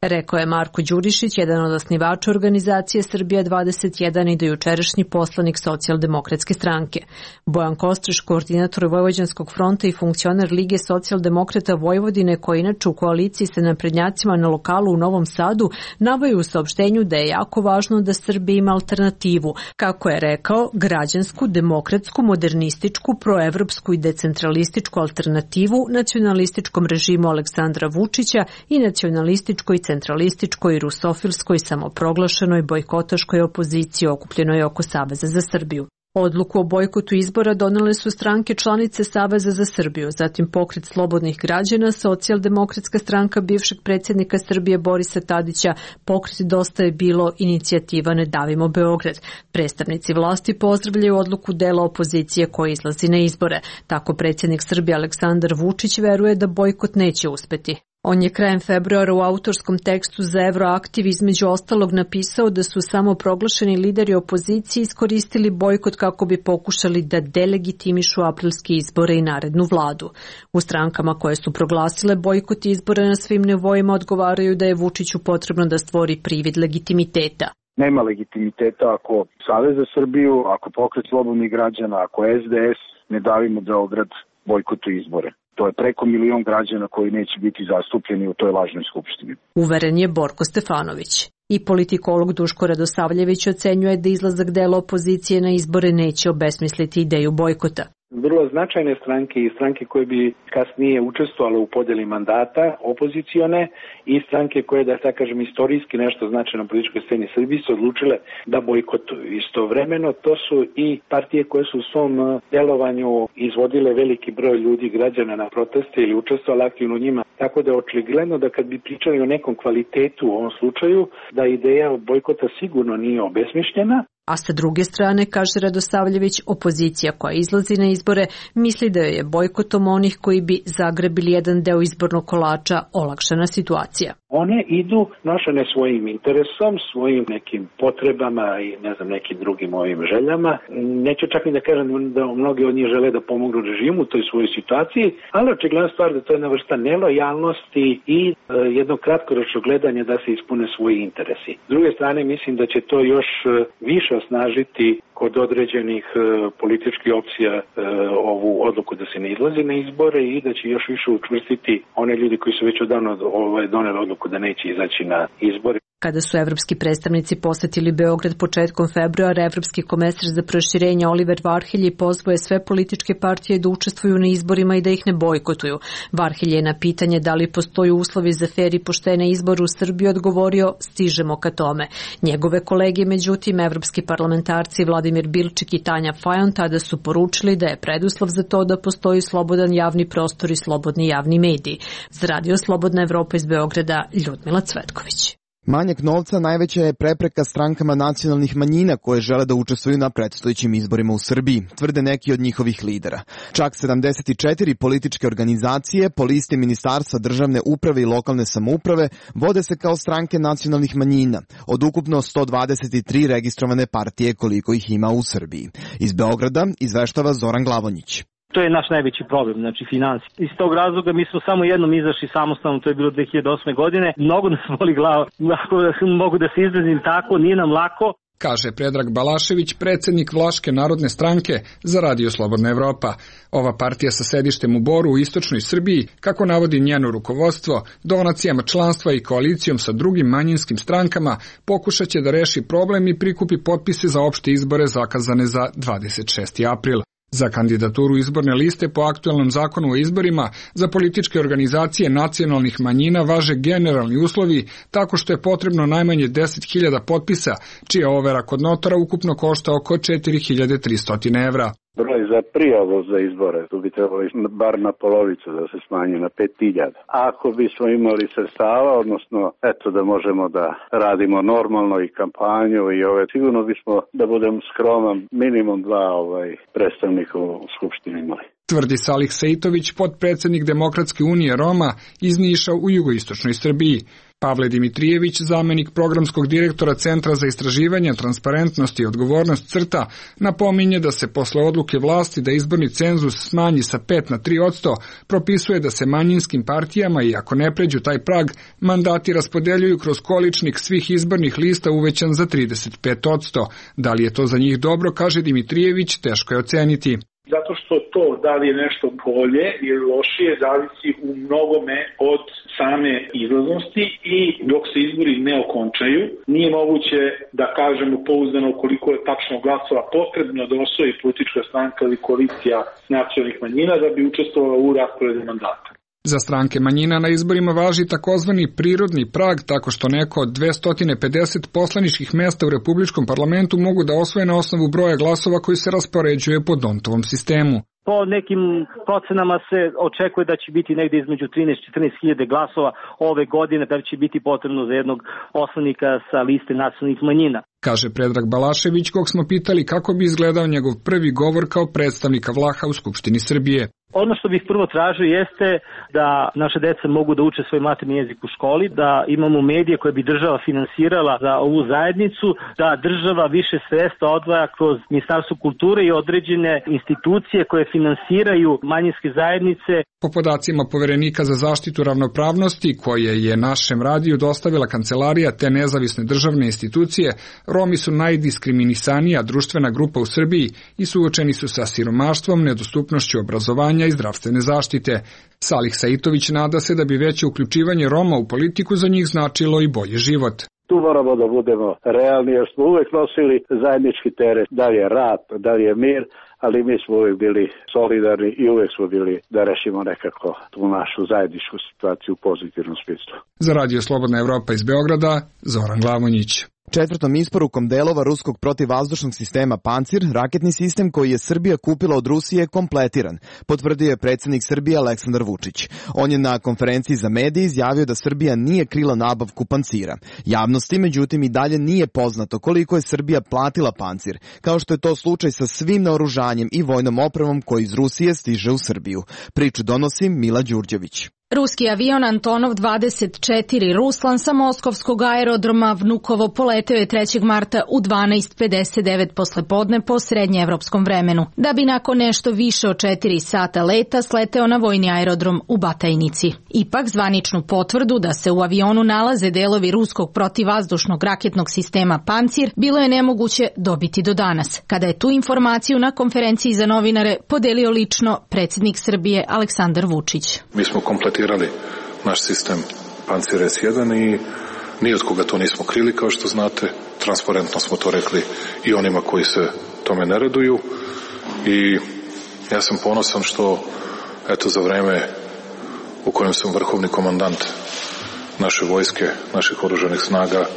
Rekao je Marko Đurišić, jedan od osnivača organizacije Srbija dvadeset jedan i dojučerašnji poslanik Socijaldemokratske stranke. Bojan Kostreš, koordinator Vojvođanskog fronta i funkcioner Lige socijaldemokrata Vojvodine, koji inače u koaliciji sa naprednjacima na lokalu u Novom Sadu, navaju u saopštenju da je jako važno da Srbija ima alternativu, kako je rekao, građansku, demokratsku, modernističku, proevropsku i decentralističku alternativu nacionalističkom režimu Aleksandra Vučića i nacionalističkoj, centralističkoj, rusofilskoj, samoproglašenoj, bojkotaškoj opoziciji okupljenoj oko Saveza za Srbiju. Odluku o bojkotu izbora donele su stranke članice Saveza za Srbiju, zatim Pokret slobodnih građana, Socijaldemokratska stranka bivšeg predsjednika Srbije Borisa Tadića, Pokret Dosta je bilo, inicijativa Ne davimo Beograd. Predstavnici vlasti pozdravljaju odluku dela opozicije koja izlazi na izbore. Tako predsjednik Srbije Aleksandar Vučić veruje da bojkot neće uspeti. On je krajem februara u autorskom tekstu za Euroaktiv između ostalog napisao da su samo proglašeni lideri opozicije iskoristili bojkot kako bi pokušali da delegitimišu aprilske izbore i narednu vladu. U strankama koje su proglasile bojkot izbora na svim nivoima odgovaraju da je Vučiću potrebno da stvori privid legitimiteta. Nema legitimiteta ako Savez za Srbiju, ako Pokret slobodnih građana, ako S D S Ne davimo Beograd bojkotu izbore. To je preko milion građana koji neće biti zastupljeni u toj lažnoj skupštini. Uveren je Borko Stefanović. I politikolog Duško Radosavljević ocenjuje da izlazak dela opozicije na izbore neće obesmisliti ideju bojkota. Vrlo značajne stranke i stranke koje bi kasnije učestvovale u podjeli mandata opozicione i stranke koje, da tako kažem, istorijski nešto znače na političkoj sceni Srbije su odlučile da bojkotuju. Istovremeno to su i partije koje su u svom delovanju izvodile veliki broj ljudi, građana na proteste ili učestvovali aktivno u njima. Tako da je očigledno da kad bi pričali o nekom kvalitetu u ovom slučaju, da ideja bojkota sigurno nije obesmišljena. A sa druge strane, kaže Radosavljević, opozicija koja izlazi na izbore misli da je bojkotom onih koji bi zagrebili jedan deo izbornog kolača olakšana situacija. One idu nošene svojim interesom, svojim nekim potrebama i ne znam nekim drugim ovim željama. Neću čak ni da kažem da mnogi od njih žele da pomognu režimu u toj svojoj situaciji, ali očigledna stvar da to je jedna vrsta nelojalnosti i e, jedno kratkoročno gledanje da se ispune svoji interesi. S druge strane, mislim da će to još više osnažiti kod određenih e, političkih opcija e, ovu odluku da se ne izlazi na izbore i da će još više učvrstiti one ljudi koji su već odavno ovaj, doneli odluku da neće izaći na izbore. Kada su evropski predstavnici posetili Beograd početkom februara, evropski komesar za proširenje Oliver Varhelji pozvao je sve političke partije da učestvuju na izborima i da ih ne bojkotuju. Varhelji je na pitanje da li postoji uslovi za fer i poštene izbore u Srbiji odgovorio: stižemo ka tome. Njegove kolege, međutim, evropski parlamentarci Vladimir Bilčik i Tanja Fajon tada su poručili da je preduslov za to da postoji slobodan javni prostor i slobodni javni mediji. Za Radio Slobodna Evropa iz Beograda, Ljudmila Cvetković. Manjak novca najveća je prepreka strankama nacionalnih manjina koje žele da učestvuju na predstojećim izborima u Srbiji, tvrde neki od njihovih lidera. Čak sedamdeset četiri političke organizacije po listi Ministarstva državne uprave i lokalne samouprave vode se kao stranke nacionalnih manjina, od ukupno sto dvadeset tri registrovane partije koliko ih ima u Srbiji. Iz Beograda izveštava Zoran Glavonjić. To je naš najveći problem, znači finansi. Iz tog razloga mi smo samo jednom izašli samostalno, to je bilo dve hiljade osme godine. Mnogo nas voli glava, ako mogu da se izrazim tako, nije nam lako. Kaže Predrag Balašević, predsjednik Vlaške narodne stranke za Radio Slobodna Evropa. Ova partija sa sedištem u Boru u istočnoj Srbiji, kako navodi njeno rukovodstvo, donacijama članstva i koalicijom sa drugim manjinskim strankama pokušat će da reši problem i prikupi potpise za opšte izbore zakazane za dvadeset šesti april. Za kandidaturu izborne liste po aktuelnom zakonu o izborima za političke organizacije nacionalnih manjina važe generalni uslovi tako što je potrebno najmanje deset hiljada potpisa, čija overa kod notara ukupno košta oko četiri hiljade tristo evra. Broj za prijavu za izbore, tu bi trebalo bar na polovicu da se smanji na pet hiljada. Ako bismo imali sredstava, odnosno eto da možemo da radimo normalno i kampanju i ove, sigurno bismo da budem skroman minimum dva ovaj, predstavnika u Skupštini imali. tvrdi Salih Sejtović, potpredsednik Demokratske unije Roma iz Niša u jugoistočnoj Srbiji. Pavle Dimitrijević, zamenik programskog direktora Centra za istraživanje, transparentnost i odgovornost CRTA, napominje da se posle odluke vlasti da izborni cenzus smanji sa pet na tri posto, propisuje da se manjinskim partijama, i ako ne pređu taj prag, mandati raspodeljuju kroz količnik svih izbornih lista uvećan za trideset pet posto. Da li je to za njih dobro, kaže Dimitrijević, teško je oceniti. Zato što to da li je nešto bolje ili lošije zavisi u mnogome od same izlaznosti i dok se izbori ne okončaju, nije moguće da kažemo pouzdano koliko je tačno glasova potrebno da osvoji politička stranka ili koalicija nacionalnih manjina da bi učestvovala u rasporedu mandata. Za stranke manjina na izborima važi takozvani prirodni prag, tako što neko od dvesta pedeset poslaničkih mesta u Republičkom parlamentu mogu da osvoje na osnovu broja glasova koji se raspoređuje po Dontovom sistemu. Po nekim procenama se očekuje da će biti negde između trinaest do četrnaest hiljada glasova ove godine, da će biti potrebno za jednog poslanika sa liste nacionalnih manjina. Kaže Predrag Balašević, kog smo pitali kako bi izgledao njegov prvi govor kao predstavnika Vlaha u Skupštini Srbije. Ono što bih prvo tražio jeste da naše deca mogu da uče svoj maternji jezik u školi, da imamo medije koje bi država finansirala za ovu zajednicu, da država više sredstva odvaja kroz Ministarstvo kulture i određene institucije koje finansiraju manjinske zajednice. Po podacima Poverenika za zaštitu ravnopravnosti, koje je našem radiju dostavila kancelarija te nezavisne državne institucije, Romi su najdiskriminisanija društvena grupa u Srbiji i suočeni su sa siromaštvom, nedostupnošću obrazovanja i zdravstvene zaštite. Salih Sejtović nada se da bi veće uključivanje Roma u politiku za njih značilo i bolji život. Tu moramo da budemo realni, jer smo uvek nosili zajednički teret, da li je rat, da li je mir, ali mi smo uvek bili solidarni i uvek smo bili da rešimo nekako tu našu zajedničku situaciju u pozitivnom smislu. Za Radio Slobodna Evropa iz Beograda, Zoran Glavonjić. Četvrtom isporukom delova ruskog protivvazdušnog sistema Pancir, raketni sistem koji je Srbija kupila od Rusije je kompletiran, potvrdio je predsjednik Srbije Aleksandar Vučić. On je na konferenciji za medije izjavio da Srbija nije krila nabavku Pancira. Javnosti, međutim, i dalje nije poznato koliko je Srbija platila Pancir, kao što je to slučaj sa svim naoružanjem i vojnom opremom koji iz Rusije stiže u Srbiju. Priču donosi Mila Đurđević. Ruski avion Antonov dvadeset četiri Ruslan sa moskovskog aerodroma Vnukovo poleteo je trećeg marta u dvanaest pedeset devet poslepodne po srednjeevropskom vremenu, da bi nakon nešto više od četiri sata leta sleteo na vojni aerodrom u Batajnici. Ipak zvaničnu potvrdu da se u avionu nalaze delovi ruskog protivvazdušnog raketnog sistema Pancir bilo je nemoguće dobiti do danas, kada je tu informaciju na konferenciji za novinare podelio lično predsjednik Srbije Aleksandar Vučić. Mi smo kompletirali naš sistem Pancir es jedan i ni od koga to nismo krili, kao što znate. Transparentno smo to rekli i onima koji se tome ne raduju i ja sam ponosan što eto za vreme u kojem sam vrhovni komandant naše vojske, naših oružanih snaga,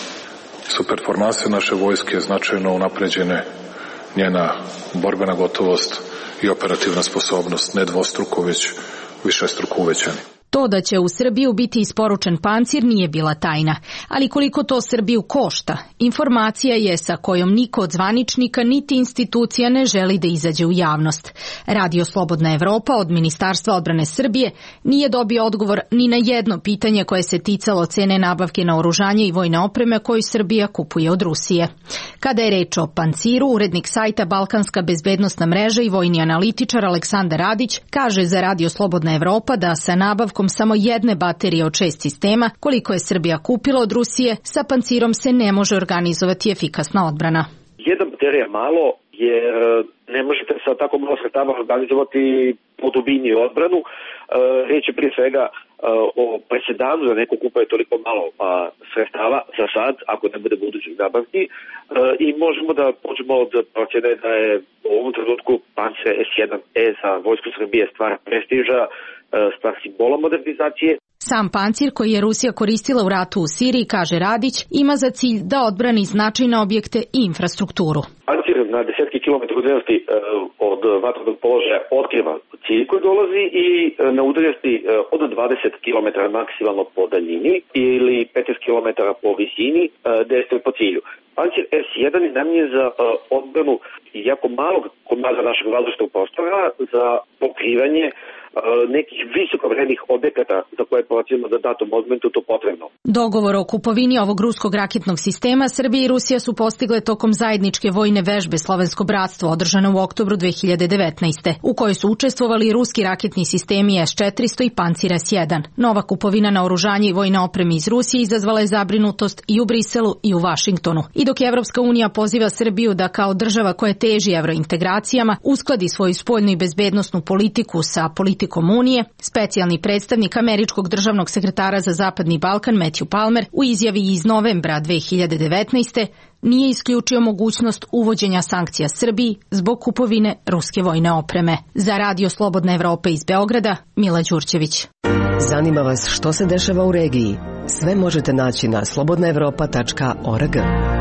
su performanse naše vojske značajno unapređene, njena borbena gotovost i operativna sposobnost ne dvostruko, već višestruko uvećani. To da će u Srbiju biti isporučen Pancir nije bila tajna, ali koliko to Srbiju košta, informacija je sa kojom niko od zvaničnika niti institucija ne želi da izađe u javnost. Radio Slobodna Evropa od Ministarstva odbrane Srbije nije dobio odgovor ni na jedno pitanje koje se ticalo cene nabavke naoružanja i vojne opreme koju Srbija kupuje od Rusije. Kada je reč o Panciru, urednik sajta Balkanska bezbednostna mreža i vojni analitičar Aleksandar Radić kaže za Radio Slobodna Evropa da sa nabavkom samo jedne baterije od šest sistema, koliko je Srbija kupila od Rusije, sa Pancirom se ne može organizovati efikasna odbrana. Jedna baterija malo, jer ne možete sa tako malo sredstava organizovati po dubini odbranu. Riječ je prije svega o presedanu da neko kupuje toliko malo sredstava za sad, ako ne bude budućih nabavki. I možemo da počnemo od procjene da je u ovom trenutku Pancir es jedan e za vojsku Srbije stvara prestiža, stvar simbola modernizacije. Sam Pancir, koji je Rusija koristila u ratu u Siriji, kaže Radić, ima za cilj da odbrani značajne objekte i infrastrukturu. Ali pancir na desetke kilometara udaljenosti od vatrenog položaja otkriva cilj koji dolazi i na udaljenosti od dvadeset kilometara maksimalno po daljini ili petnaest kilometara po visini dejstvuje po cilju. Pancir S jedan je namijenjen za odbranu jako malog komada našeg vazdušnog prostora za pokrivanje nekih visokovrednih objekata za koje procenimo da datom momentu to potrebno. Dogovor o kupovini ovog ruskog raketnog sistema Srbija i Rusija su postigle tokom zajedničke vojne vežbe Slovensko bratstvo održane u oktobru dve hiljade devetnaeste. u kojoj su učestvovali ruski raketni sistemi S četiristo i Pancir S jedan. Nova kupovina naoružanja i vojne opreme iz Rusije izazvala je zabrinutost i u Briselu i u Vašingtonu. I dok Evropska unija poziva Srbiju da kao država koja teži evrointegracijama uskladi svoju spoljnu i bezbednosnu politiku sa politikom Unije, specijalni predstavnik američkog državnog sekretara za Zapadni Balkan Matthew Palmer u izjavi iz novembra dve hiljade devetnaeste. nije isključio mogućnost uvođenja sankcija Srbiji zbog kupovine ruske vojne opreme. Za Radio Slobodna Evropa iz Beograda, Mila Đurđević. Zanima vas što se dešava u regiji? Sve možete naći na slobodna evropa tačka org.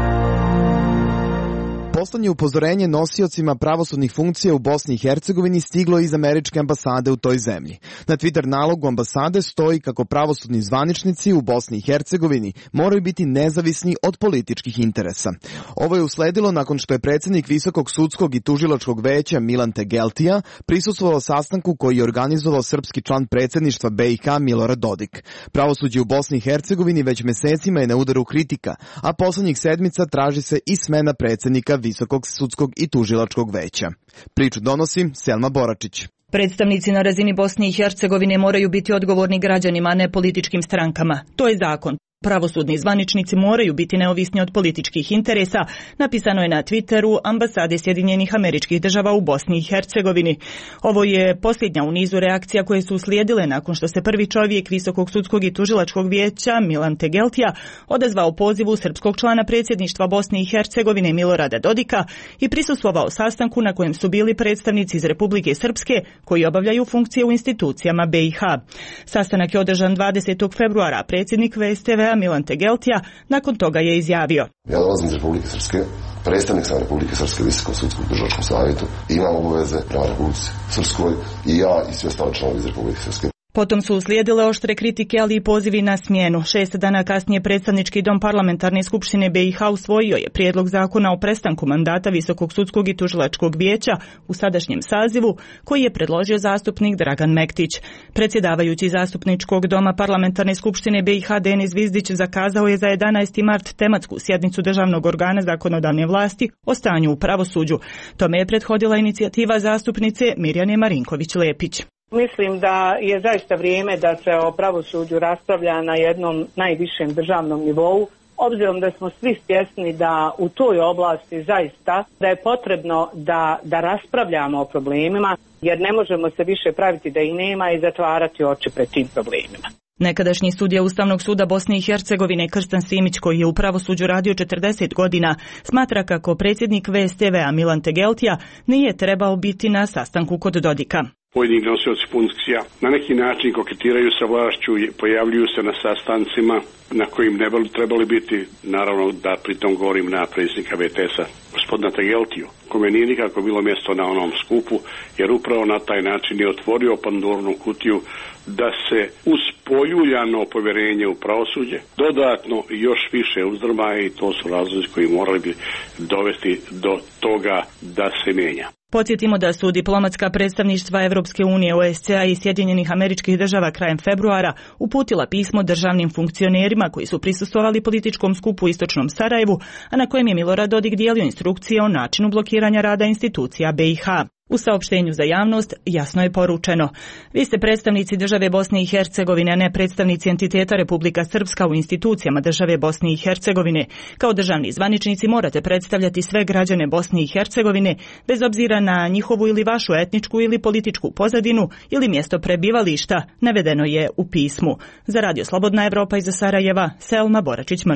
Poslednje upozorenje nosiocima pravosudnih funkcija u Bosni i Hercegovini stiglo iz američke ambasade u toj zemlji. Na Twitter nalogu ambasade stoji kako pravosudni zvaničnici u Bosni i Hercegovini moraju biti nezavisni od političkih interesa. Ovo je usledilo nakon što je predsjednik Visokog sudskog i tužilačkog veća Milan Tegeltija prisustvovao sastanku koji je organizovao srpski član predsjedništva B i H Milorad Dodik. Pravosuđe u Bosni i Hercegovini već mesecima je na udaru kritika, a poslednjih sedmica traži se i smena predsjednika Visokog sudskog i tužilačkog veća. Priču donosi Selma Boračić. Predstavnici na razini Bosne i Hercegovine moraju biti odgovorni građanima, a ne političkim strankama. To je zakon. Pravosudni zvaničnici moraju biti neovisni od političkih interesa, napisano je na Twitteru ambasade Sjedinjenih Američkih Država u Bosni i Hercegovini. Ovo je posljednja u nizu reakcija koje su uslijedile nakon što se prvi čovjek Visokog sudskog i tužilačkog vijeća Milan Tegeltija odazvao pozivu srpskog člana predsjedništva Bosne i Hercegovine Milorada Dodika i prisustvovao sastanku na kojem su bili predstavnici iz Republike Srpske koji obavljaju funkcije u institucijama B i H. Sastanak je održan dvadesetog februara. Predsjednik V S T V Milan Tegeltija nakon toga je izjavio: Ja dolazim iz Republike Srpske, predstavnik sam Republike Srpske Visokom sudskom tužilačkom savjetu, imam obaveze prema Republici Srpskoj i ja i svi ostali članovi iz Republike Srpske. Potom su uslijedile oštre kritike, ali i pozivi na smjenu. Šest dana kasnije predstavnički dom parlamentarne skupštine B i H usvojio je prijedlog zakona o prestanku mandata Visokog sudskog i tužilačkog vijeća u sadašnjem sazivu, koji je predložio zastupnik Dragan Mektić. Predsjedavajući zastupničkog doma parlamentarne skupštine B i H Denis Vizdić zakazao je za jedanaesti mart tematsku sjednicu državnog organa zakonodavne vlasti o stanju u pravosuđu. Tome je prethodila inicijativa zastupnice Mirjane Marinković-Lepić. Mislim da je zaista vrijeme da se o pravosuđu raspravlja na jednom najvišem državnom nivou, obzirom da smo svi svjesni da u toj oblasti zaista da je potrebno da, da raspravljamo o problemima, jer ne možemo se više praviti da ih nema i zatvarati oči pred tim problemima. Nekadašnji sudija Ustavnog suda Bosne i Hercegovine Krstan Simić, koji je u pravosuđu radio četrdeset godina, smatra kako predsjednik V S T V-a Milan Tegeltija nije trebao biti na sastanku kod Dodika. Pojedini nosioci funkcija na neki način koketiraju sa vlašću i pojavljuju se na sastancima na kojim ne bi trebali biti, naravno da pritom govorim na predsjednika V T S-a, gospodina Tegeltiju, kome nije nikako bilo mjesto na onom skupu, jer upravo na taj način je otvorio Pandornu kutiju da se uz poljuljano povjerenje u pravosuđe dodatno još više uzdrma, i to su razlozi koji morali bi dovesti do toga da se mijenja. Podsjetimo da su diplomatska predstavništva Evropske unije, O S C A i Sjedinjenih Američkih Država krajem februara uputila pismo državnim funkcionerima koji su prisustvovali političkom skupu u istočnom Sarajevu, a na kojem je Milorad Dodik dijelio instrukcije o načinu blokiranja rada institucija B i H. U saopštenju za javnost jasno je poručeno: vi ste predstavnici države Bosne i Hercegovine, a ne predstavnici entiteta Republika Srpska u institucijama države Bosne i Hercegovine. Kao državni zvaničnici morate predstavljati sve građane Bosne i Hercegovine, bez obzira na njihovu ili vašu etničku ili političku pozadinu ili mjesto prebivališta, navedeno je u pismu. Za Radio Slobodna Evropa iz Sarajeva, Selma Boračić-Mršo.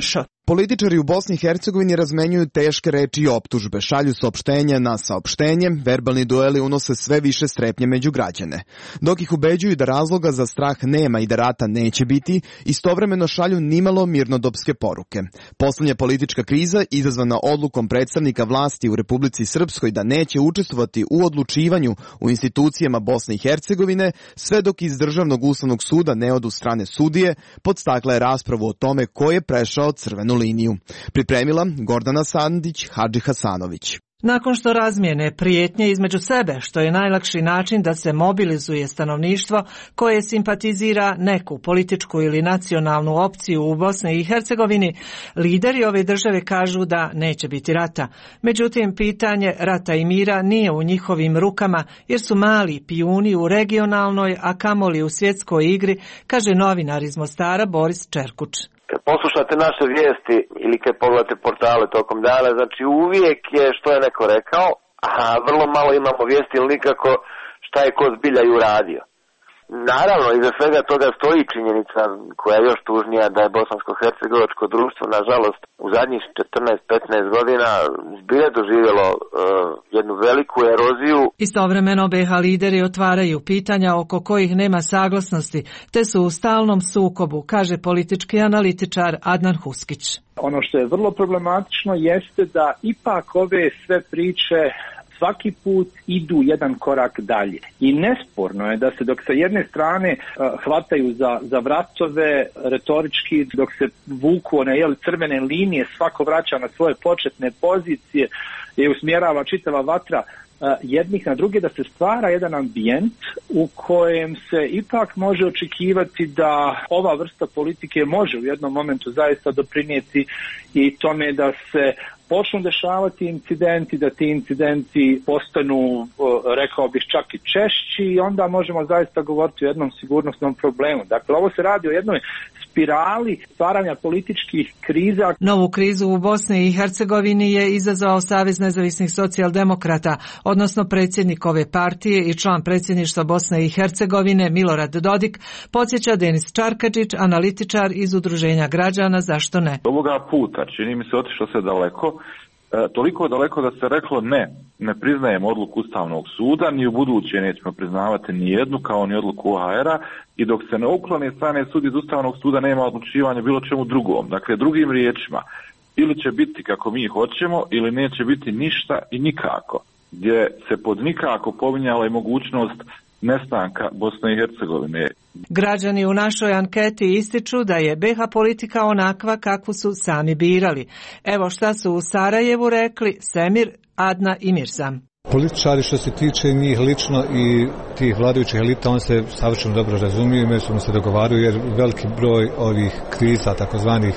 Političari u Bosni i Hercegovini razmenjuju teške reči i optužbe, šalju saopštenja na saopštenje, verbalni dueli unose sve više strepnje među građane. Dok ih ubeđuju da razloga za strah nema i da rata neće biti, istovremeno šalju nimalo mirnodopske poruke. Poslednja politička kriza, izazvana odlukom predstavnika vlasti u Republici Srpskoj da neće učestvovati u odlučivanju u institucijama Bosne i Hercegovine, sve dok iz Državnog ustavnog suda ne odu strane sudije, podstakla je raspravu o tome ko je prešao crvenu liniju. Pripremila Gordana Sandić, Hadži Hasanović. Nakon što razmijene prijetnje između sebe, što je najlakši način da se mobilizuje stanovništvo koje simpatizira neku političku ili nacionalnu opciju u Bosni i Hercegovini, lideri ove države kažu da neće biti rata. Međutim, pitanje rata i mira nije u njihovim rukama jer su mali pijuni u regionalnoj, a kamoli u svjetskoj igri, kaže novinar iz Mostara Boris Čerkuć. Kad poslušate naše vijesti ili kad pogledate portale tokom dana, znači uvijek je što je neko rekao, a vrlo malo imamo vijesti ili nikako šta je ko zbilja i uradio. Naravno, iza svega toga stoji činjenica koja je još tužnija da je bosansko-hercegovačko društvo, nažalost, u zadnjih četrnaest petnaest godina zbilja doživjelo uh, jednu veliku eroziju. Istovremeno be ha lideri otvaraju pitanja oko kojih nema saglasnosti, te su u stalnom sukobu, kaže politički analitičar Adnan Huskić. Ono što je vrlo problematično jeste da ipak ove sve priče svaki put idu jedan korak dalje. I nesporno je da se dok sa jedne strane uh, hvataju za, za vratove retorički, dok se vuku one jel, crvene linije, svako vraća na svoje početne pozicije i usmjerava čitava vatra uh, jednih na druge, da se stvara jedan ambijent u kojem se ipak može očekivati da ova vrsta politike može u jednom momentu zaista doprinijeti i tome da se počnu dešavati incidenti, da ti incidenti postanu, rekao bih, čak i češći i onda možemo zaista govoriti o jednom sigurnosnom problemu. Dakle, ovo se radi o jednoj spirali stvaranja političkih kriza. Novu krizu u Bosni i Hercegovini je izazvao Savez nezavisnih socijaldemokrata, odnosno predsjednik ove partije i član predsjedništva Bosne i Hercegovine Milorad Dodik, podsjeća Denis Čarkadžić, analitičar iz Udruženja građana Zašto ne. Ovoga puta, čini mi se, otišlo se daleko, e, toliko daleko da se reklo ne, ne priznajemo odluku Ustavnog suda, ni u buduće nećemo priznavati ni jednu kao ni odluku O H R-a i dok se ne uklone strane sudi iz Ustavnog suda nema odlučivanja bilo čemu drugom. Dakle, drugim riječima, ili će biti kako mi hoćemo ili neće biti ništa i nikako, gdje se pod nikako pominjala i mogućnost nestanka Bosne i Hercegovine. Građani u našoj anketi ističu da je be ha politika onakva kakvu su sami birali. Evo šta su u Sarajevu rekli Semir, Adna i Mirzam. Političari što se tiče njih lično i tih vladajućih elita, on se savršeno dobro razumiju, međusobno se dogovaraju jer veliki broj ovih kriza takozvanih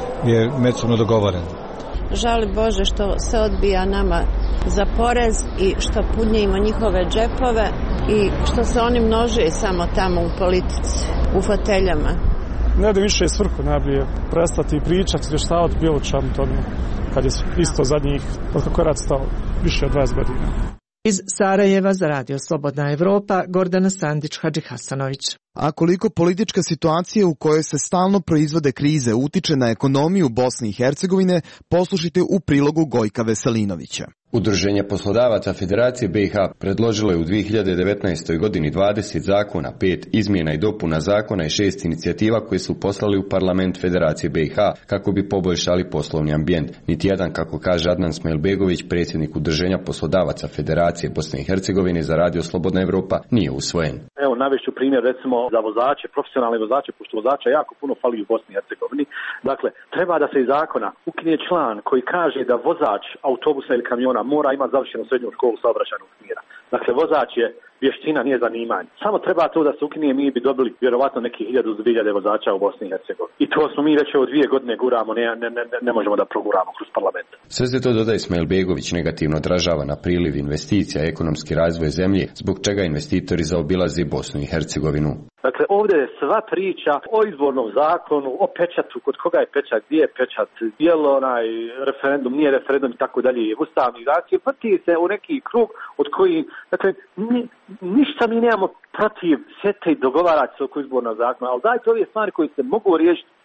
je međusobno dogovoren. Žali Bože što se odbija nama za porez i što punjimo njihove džepove i što se oni množe samo tamo u politici, u foteljama. Ne da više svrhu najbolje prestati pričati, izvještavati bilo čemu tome, kad je isto zadnjih, od kako je rad stao, više od dvadeset godina. Iz Sarajeva za Radio Slobodna Evropa, Gordana Sandić, Hadži Hasanović. A koliko politička situacija u kojoj se stalno proizvode krize utiče na ekonomiju Bosne i Hercegovine, poslušajte u prilogu Gojka Veselinovića. Udruženje poslodavaca Federacije be ha predložilo je u dvije hiljade devetnaestoj godini dvadeset zakona, pet izmjena i dopuna zakona i šest inicijativa koje su poslali u parlament Federacije be ha kako bi poboljšali poslovni ambijent. Niti jedan, kako kaže Adnan Smajlbegović, predsjednik Udruženja poslodavaca Federacije Bosne i Hercegovine za Radio Slobodna Evropa, nije usvojen. Evo, navešću primjer recimo za vozače, profesionalne vozače, pošto vozača jako puno fali u Bosni i Hercegovini. Dakle, treba da se iz zakona ukine član koji kaže da vozač autobusa ili kamiona mora imati završenu srednju školu saobraćajnog smjera. Dakle, vozač je vještina, nije zanimanje. Samo treba to da se ukine, mi bi dobili vjerovatno neki hiljadu do dvije hiljade vozača u Bosni i Hercegovini. I to smo mi već od dvije godine guramo, ne, ne, ne, ne možemo da proguramo kroz parlament. Sve se to, dodaje Smajlbegović, negativno odražava na priliv investicija i ekonomski razvoj zemlje, zbog čega investitori zaobilaze Bosnu i Hercegovinu. Dakle, ovdje je sva priča o izbornom zakonu, o pečatu, kod koga je pečat, gdje je pečat, je li onaj referendum, nije referendum i tako dalje, ustavni zakon, vrti se u neki krug od koji, dakle, ni, ništa mi nemamo protiv sjete i dogovarati se oko izbornog zakona, ali dajte ove stvari koje se mogu riješiti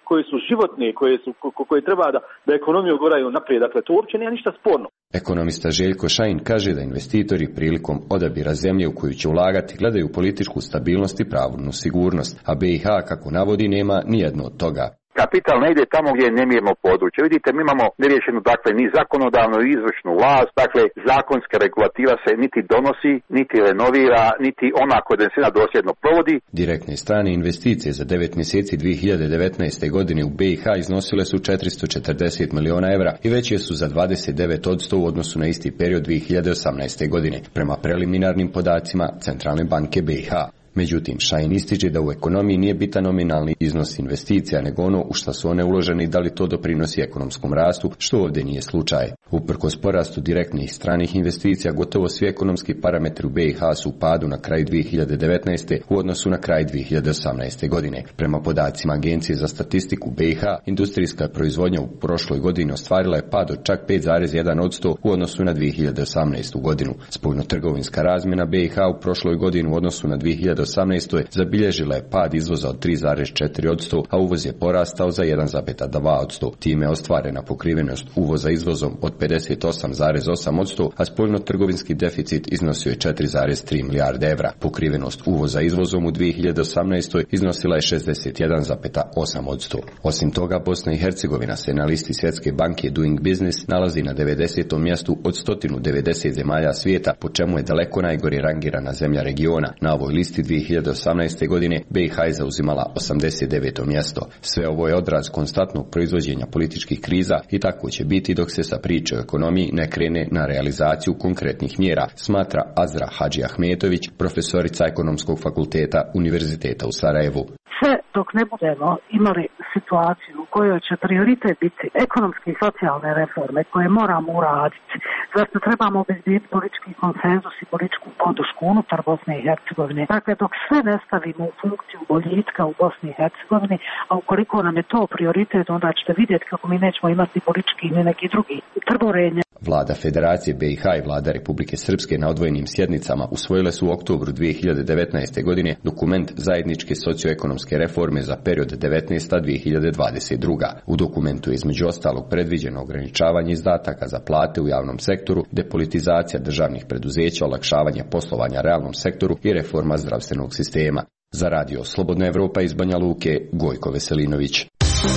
koje su životne, koje su ko, koje treba da da ekonomiju goraju naprijed. Dakle, to uopće nema ništa sporno. Ekonomista Željko Šajin kaže da investitori prilikom odabira zemlje u koju će ulagati gledaju političku stabilnost i pravnu sigurnost, a B i H, kako navodi, nema nijedno od toga. Kapital ne ide tamo gdje je nemirno područje. Vidite, mi imamo neriješenu, dakle, ni zakonodavnu i izvršnu vlast, dakle, zakonska regulativa se niti donosi, niti renovira, niti ona koja donesena dosljedno provodi. Direktne strane investicije za devet mjeseci dvije hiljade devetnaeste. godine u B i H iznosile su četiristo četrdeset miliona evra i veće su za dvadeset devet posto u odnosu na isti period dvije hiljade osamnaeste. godine, prema preliminarnim podacima Centralne banke B i H. Međutim, Šajin ističe da u ekonomiji nije bitan nominalni iznos investicija, nego ono u šta su one uložene i da li to doprinosi ekonomskom rastu, što ovdje nije slučaj. Uprkos porastu direktnih stranih investicija, gotovo svi ekonomski parametri u B i H su u padu na kraju dvije hiljade devetnaeste. u odnosu na kraj dvije hiljade osamnaeste. godine. Prema podacima Agencije za statistiku B i H, industrijska proizvodnja u prošloj godini ostvarila je pad od čak pet zarez jedan posto u odnosu na dvije hiljade osamnaestu. godinu. Spoljnotrgovinska razmjena B i H u prošloj godini u odnosu na dvije hiljade osamnaestu. zabilježila je pad izvoza od tri zarez četiri posto, a uvoz je porastao za jedan zarez dva posto. Time je ostvarena pokrivenost uvoza izvozom od pedeset osam zarez osam posto, a spoljnotrgovinski deficit iznosio je četiri zarez tri milijarde evra. Pokrivenost uvoza izvozom u dvije hiljade osamnaestoj. iznosila je šezdeset jedan zarez osam posto. Osim toga, Bosna i Hercegovina se na listi Svjetske banke Doing Business nalazi na devedesetom mjestu od sto devedeset zemalja svijeta, po čemu je daleko najgore rangirana zemlja regiona. Na ovoj listi dvije hiljade osamnaeste. godine B i H je zauzimala osamdeset deveto mjesto. Sve ovo je odraz konstantnog proizvođenja političkih kriza i tako će biti dok se sa priče o ekonomiji ne krene na realizaciju konkretnih mjera, smatra Azra Hadži Ahmetović, profesorica Ekonomskog fakulteta Univerziteta u Sarajevu. Sve dok ne budemo imali situaciju u kojoj će prioritet biti ekonomske i socijalne reforme koje moramo uraditi, zato trebamo obezbijeti politički konsenzus i političku podršku unutar Bosne i Hercegovine. Dakle, dok sve ne stavimo u funkciju boljitka u Bosni i Hercegovini, a ukoliko nam je to prioritet, onda ćete vidjeti kako mi nećemo imati politički ni neki drugi trborenje. Vlada Federacije B i H i Vlada Republike Srpske na odvojenim sjednicama usvojile su u oktobru dvije hiljade devetnaeste. godine dokument zajedničke socioekonomske reforme za period devetnaesta do dvije hiljade dvadeset druga. U dokumentu je između ostalog predviđeno ograničavanje izdataka za plate u javnom sektoru, depolitizacija državnih preduzeća, olakšavanje poslovanja realnom sektoru i reforma zdravstvenog sistema. Za radio Slobodna Evropa iz Banja Luke, Gojko Veselinović.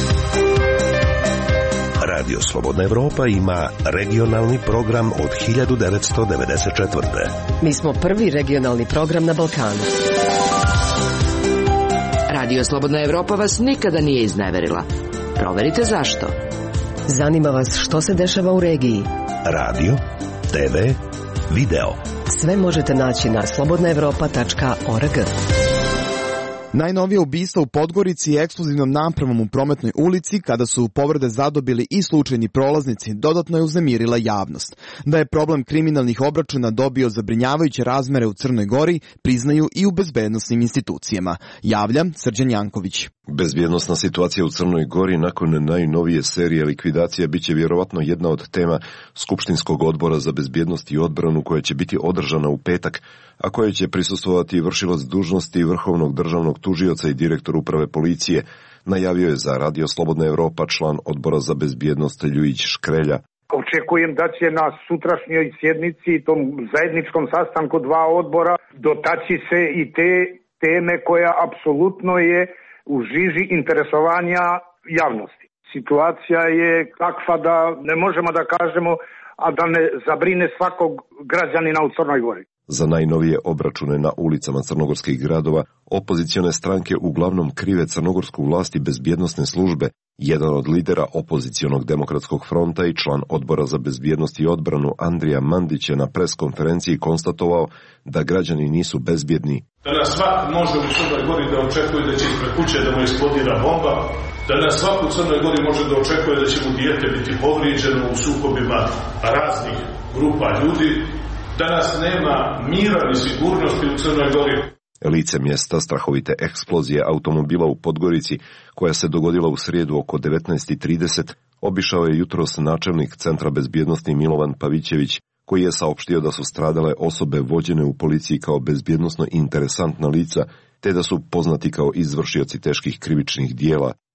Radio Slobodna Evropa ima regionalni program od hiljadu devetsto devedeset četvrte. Mi smo prvi regionalni program na Balkanu. Radio Slobodna Evropa vas nikada nije izneverila. Proverite zašto. Zanima vas što se dešava u regiji. Radio, te ve, video. Sve možete naći na slobodna evropa tačka org. Najnovije ubistvo u Podgorici je eksplozivnom napravom u Prometnoj ulici, kada su povrede zadobili i slučajni prolaznici, dodatno je uznemirila javnost. Da je problem kriminalnih obračuna dobio zabrinjavajuće razmere u Crnoj Gori, priznaju i u bezbednosnim institucijama. Javlja Srđan Janković. Bezbjednosna situacija u Crnoj Gori nakon najnovije serije likvidacija biće vjerovatno jedna od tema Skupštinskog odbora za bezbjednost i odbranu koja će biti održana u petak, a koje će prisustvovati vršilac dužnosti Vrhovnog državnog tužioca i direktor uprave policije, najavio je za Radio Slobodna Evropa član odbora za bezbjednost Ljujić Škrelja. Očekujem da će na sutrašnjoj sjednici, tom zajedničkom sastanku dva odbora, dotaći se i te teme koja apsolutno je u žiži interesovanja javnosti. Situacija je takva da ne možemo da kažemo, a da ne zabrine svakog građanina u Crnoj Gori. Za najnovije obračune na ulicama crnogorskih gradova, opozicione stranke uglavnom krive crnogorsku vlast i bezbjednosne službe. Jedan od lidera opozicionog demokratskog fronta i član odbora za bezbjednost i odbranu Andrija Mandić je na pres konferenciji konstatovao da građani nisu bezbjedni. Danas svak može u Crnoj Gori da očekuje da će ispred kuće da mu eksplodira bomba, danas svak u Crnoj Gori može da očekuje da će mu dijete biti povrijeđeno u sukobima raznih grupa ljudi. Danas nema mira ni sigurnosti u Crnoj Gori. Lice mjesta strahovite eksplozije automobila u Podgorici, koja se dogodila u srijedu oko devetnaest i trideset, obišao je jutros načelnik Centra bezbjednosti Milovan Pavićević, koji je saopštio da su stradale osobe vođene u policiji kao bezbjednosno interesantna lica, te da su poznati kao izvršioci teških krivičnih dijela.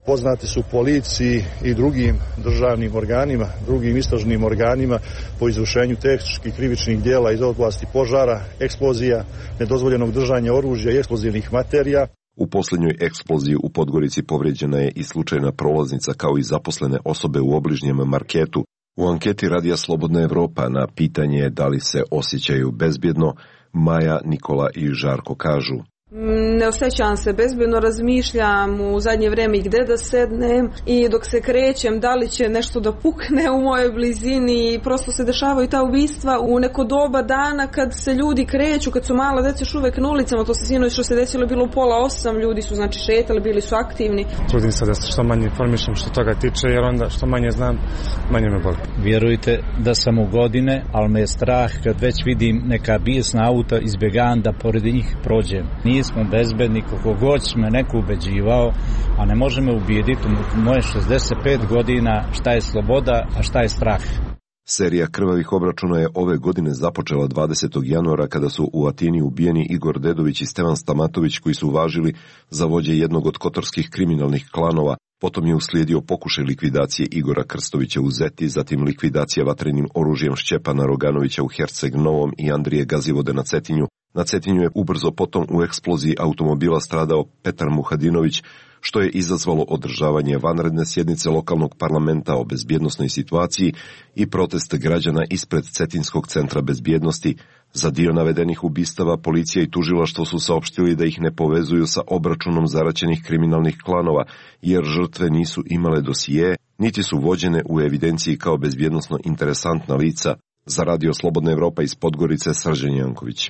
Poznati su policiji i drugim državnim organima, drugim istražnim organima po izvršenju teških krivičnih djela iz oblasti požara, eksplozija, nedozvoljenog držanja oružja i eksplozivnih materija. U posljednjoj eksploziji u Podgorici povrijeđena je i slučajna prolaznica kao i zaposlene osobe u obližnjem marketu. U anketi Radija Slobodna Evropa na pitanje da li se osjećaju bezbjedno, Maja, Nikola i Žarko kažu: Ne osjećam se bezbjedno, razmišljam u zadnje vrijeme gdje da sednem i dok se krećem da li će nešto da pukne u mojoj blizini. Prosto se dešavaju ta ubistva u neko doba dana kad se ljudi kreću, kad su mala djeca još uvijek na ulicama. To se sinoć što se desilo bilo u pola osam, ljudi su znači šetali, bili su aktivni. Trudim se da se što manje informišem što toga tiče, jer onda što manje znam, manje me boli. Vjerujte da sam u godine, ali me je strah kad već vidim neka bijesna auta, izbjegavam da pored njih prođem. Nije smo bezbedni koliko god me neko ubeđivao, a ne može me ubijediti u moje šezdeset pet godina šta je sloboda, a šta je strah. Serija krvavih obračuna je ove godine započela dvadesetog januara kada su u Atini ubijeni Igor Dedović i Stevan Stamatović koji su važili za vođe jednog od kotorskih kriminalnih klanova. Potom je uslijedio pokušaj likvidacije Igora Krstovića u Zeti, zatim likvidacija vatrenim oružjem Šćepana Roganovića u Herceg Novom i Andrije Gazivode na Cetinju. Na Cetinju je ubrzo potom u eksploziji automobila stradao Petar Muhadinović, što je izazvalo održavanje vanredne sjednice lokalnog parlamenta o bezbjednosnoj situaciji i protest građana ispred Cetinskog centra bezbjednosti. Za dio navedenih ubistava policija i tužilaštvo su saopštili da ih ne povezuju sa obračunom zaraćenih kriminalnih klanova, jer žrtve nisu imale dosije, niti su vođene u evidenciji kao bezbjednosno interesantna lica. Za Radio Slobodna Evropa iz Podgorice, Srđan Janković.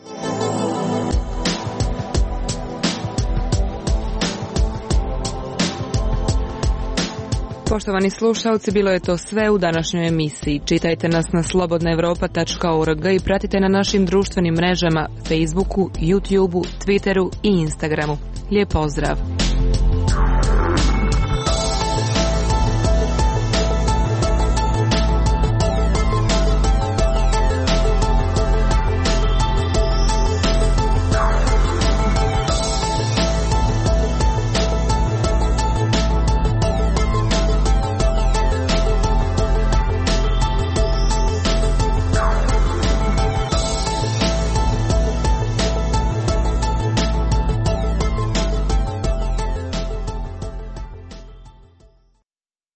Poštovani slušalci, bilo je to sve u današnjoj emisiji. Čitajte nas na slobodna evropa tačka org i pratite na našim društvenim mrežama Facebooku, YouTubeu, Twitteru i Instagramu. Lijep pozdrav!